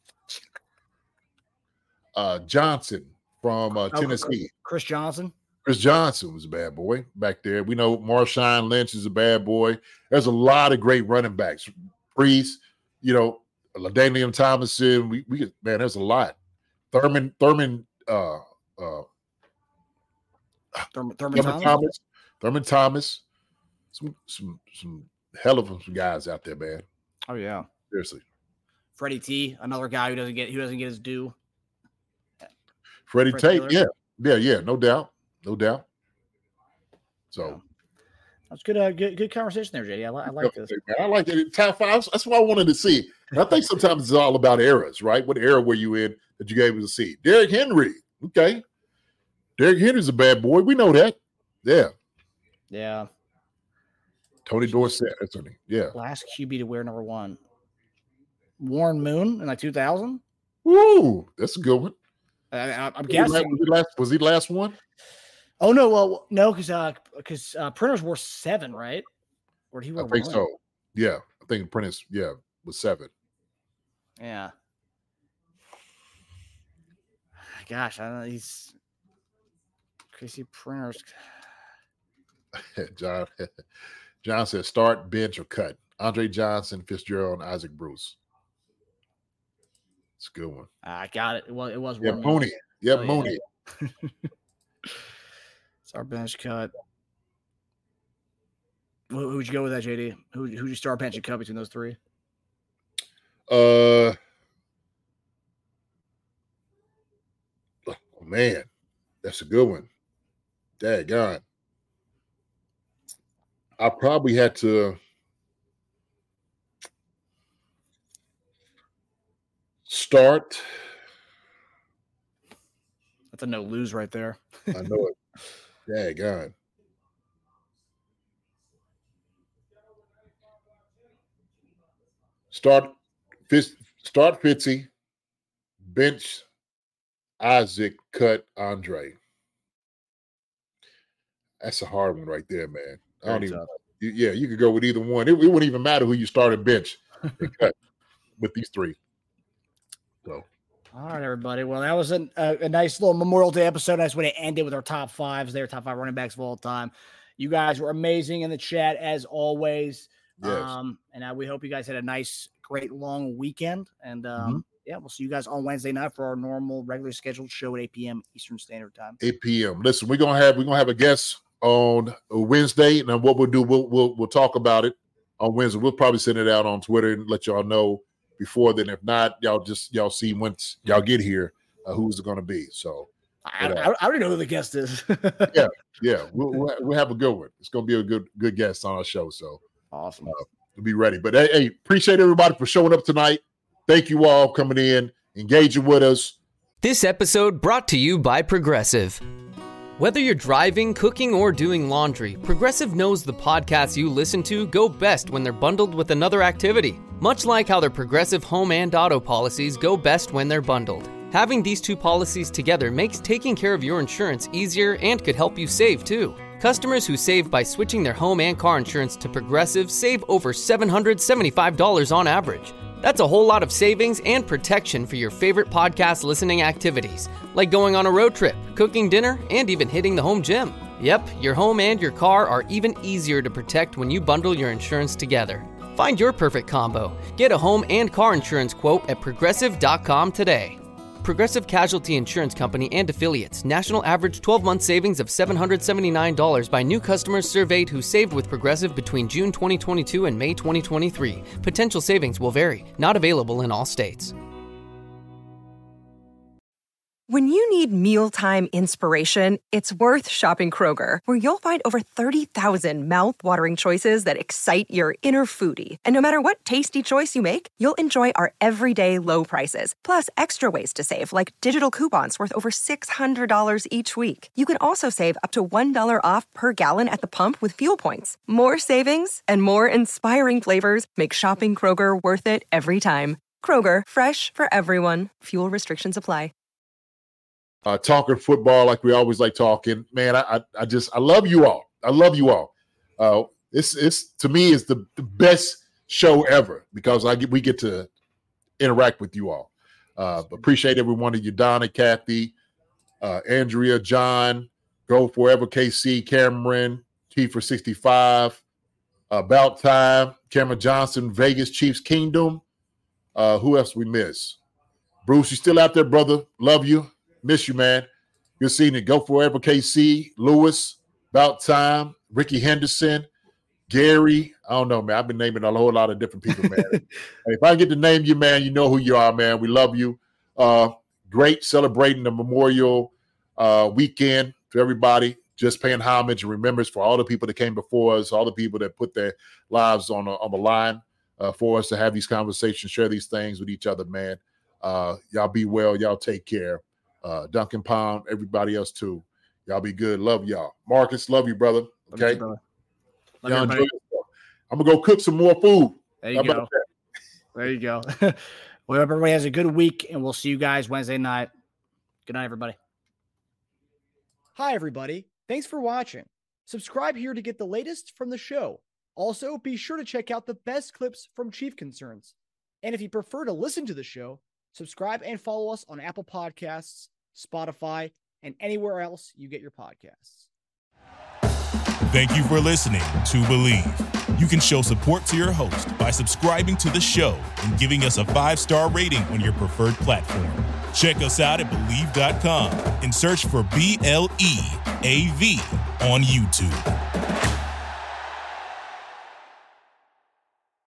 uh, Johnson from uh, Tennessee. Oh, Chris Johnson. Chris Johnson was a bad boy back there. We know Marshawn Lynch is a bad boy. There's a lot of great running backs. Priest, you know, LaDainian Tomlinson. We we man, there's a lot. Thurman Thurman uh uh Thurman, Thurman, Thurman Thomas? Thomas. Thurman Thomas. Some some some hell of some guys out there, man. Oh yeah. Seriously. Freddie T, another guy who doesn't get who doesn't get his due. Freddie Fred Tate, Taylor. yeah. Yeah, yeah, no doubt. No doubt. So that's good. Uh, good, good conversation there, J D. I, li- I like this. I like it. Top five. That's what I wanted to see. And I think sometimes it's all about eras, right? What era were you in that you gave us to see? Derrick Henry. Okay. Derrick Henry's a bad boy. We know that. Yeah. Yeah. Tony Dorsett. That's funny. Yeah. Last Q B to wear number one. Warren Moon in like two thousand. Woo. That's a good one. I, I, I'm Was he guessing. last- Was he last, was he last one? Oh no, well no, because uh, because uh, Printers wore seven, right? Or did he I wear think one? so. Yeah. I think Prentice, yeah, was seven. Yeah. Gosh, I don't know. He's Casey Printers. John, John says start, bench, or cut. Andre Johnson, Fitzgerald, and Isaac Bruce. It's a good one. I got it. Well, it was Yeah, Warren Mooney. Moon. Yeah, Oh, yeah. Mooney. It's our bench cut. Who who'd you go with that, J D? Who who'd you start, bench, and cut between those three? Uh, oh, man, that's a good one. Daggone. I probably had to start. That's a no lose right there. I know it. Daggone. Start, Fitz, start Fitzy, bench Isaac, cut Andre. That's a hard one right there, man. I don't Very even. tough. you- Yeah, you could go with either one. It, it wouldn't even matter who you started bench and cut with these three. So All right, everybody. Well, that was a, a, a nice little Memorial Day episode. Nice way to end it with our top fives there, top five running backs of all time. You guys were amazing in the chat as always. Yes. Um, and uh, we hope you guys had a nice, great long weekend. And um, Mm-hmm. yeah, we'll see you guys on Wednesday night for our normal, regular scheduled show at eight p.m. Eastern Standard Time. eight p.m. Listen, we're gonna have we're gonna have a guest on a Wednesday, and then what we'll do, we'll we'll we'll talk about it on Wednesday. We'll probably send it out on Twitter and let y'all know before then. If not, y'all just y'all see once y'all get here uh, who's it gonna be. So I, but, I, uh, I already know who the guest is. yeah, yeah, we'll, we'll we'll have a good one. It's gonna be a good good guest on our show. So awesome. Uh, we'll be ready. But hey, hey, appreciate everybody for showing up tonight. Thank you all for coming in, engaging with us. This episode brought to you by Progressive. Whether you're driving, cooking, or doing laundry, Progressive knows the podcasts you listen to go best when they're bundled with another activity. Much like how their Progressive home and auto policies go best when they're bundled. Having these two policies together makes taking care of your insurance easier and could help you save too. Customers who save by switching their home and car insurance to Progressive save over seven hundred seventy-five dollars on average. That's a whole lot of savings and protection for your favorite podcast listening activities, like going on a road trip, cooking dinner, and even hitting the home gym. Yep, your home and your car are even easier to protect when you bundle your insurance together. Find your perfect combo. Get a home and car insurance quote at progressive dot com today. Progressive Casualty Insurance Company and Affiliates. National average twelve-month savings of seven hundred seventy-nine dollars by new customers surveyed who saved with Progressive between June twenty twenty-two and May twenty twenty-three. Potential savings will vary. Not available in all states. When you need mealtime inspiration, it's worth shopping Kroger, where you'll find over thirty thousand mouth-watering choices that excite your inner foodie. And no matter what tasty choice you make, you'll enjoy our everyday low prices, plus extra ways to save, like digital coupons worth over six hundred dollars each week. You can also save up to one dollar off per gallon at the pump with fuel points. More savings and more inspiring flavors make shopping Kroger worth it every time. Kroger, fresh for everyone. Fuel restrictions apply. Uh, talking football like we always like talking, man. I, I, I just I love you all. I love you all. Uh, it's it's to me is the, the best show ever because I get, we get to interact with you all. Uh, appreciate every one of you, Donna, Kathy, uh, Andrea, John, Go Forever, K C, Cameron, T for sixty-five, About Time, Cameron Johnson, Vegas Chiefs Kingdom. Uh, who else we miss? Bruce, you still out there, brother? Love you. Miss you, man. Good seeing it. Go Forever, K C, Lewis, About Time, Ricky Henderson, Gary. I don't know, man. I've been naming a whole lot of different people, man. If I get to name you, man, you know who you are, man. We love you. Uh, great celebrating the Memorial uh, weekend to everybody. Just paying homage and remembrance for all the people that came before us, all the people that put their lives on, a, on the line uh, for us to have these conversations, share these things with each other, man. Uh, y'all be well. Y'all take care. Uh, Duncan Pound, everybody else too. Y'all be good. Love y'all. Marcus, love you, brother. Okay. You, brother. Y'all enjoy yourself. I'm gonna go cook some more food. There you go. There you go. Well, everybody has a good week, and we'll see you guys Wednesday night. Good night, everybody. Hi, everybody. Thanks for watching. Subscribe here to get the latest from the show. Also, be sure to check out the best clips from Chief Concerns. And if you prefer to listen to the show, subscribe and follow us on Apple Podcasts, Spotify, and anywhere else you get your podcasts. Thank you for listening to Believe. You can show support to your host by subscribing to the show and giving us a five-star rating on your preferred platform. Check us out at Believe dot com and search for B L E A V on YouTube.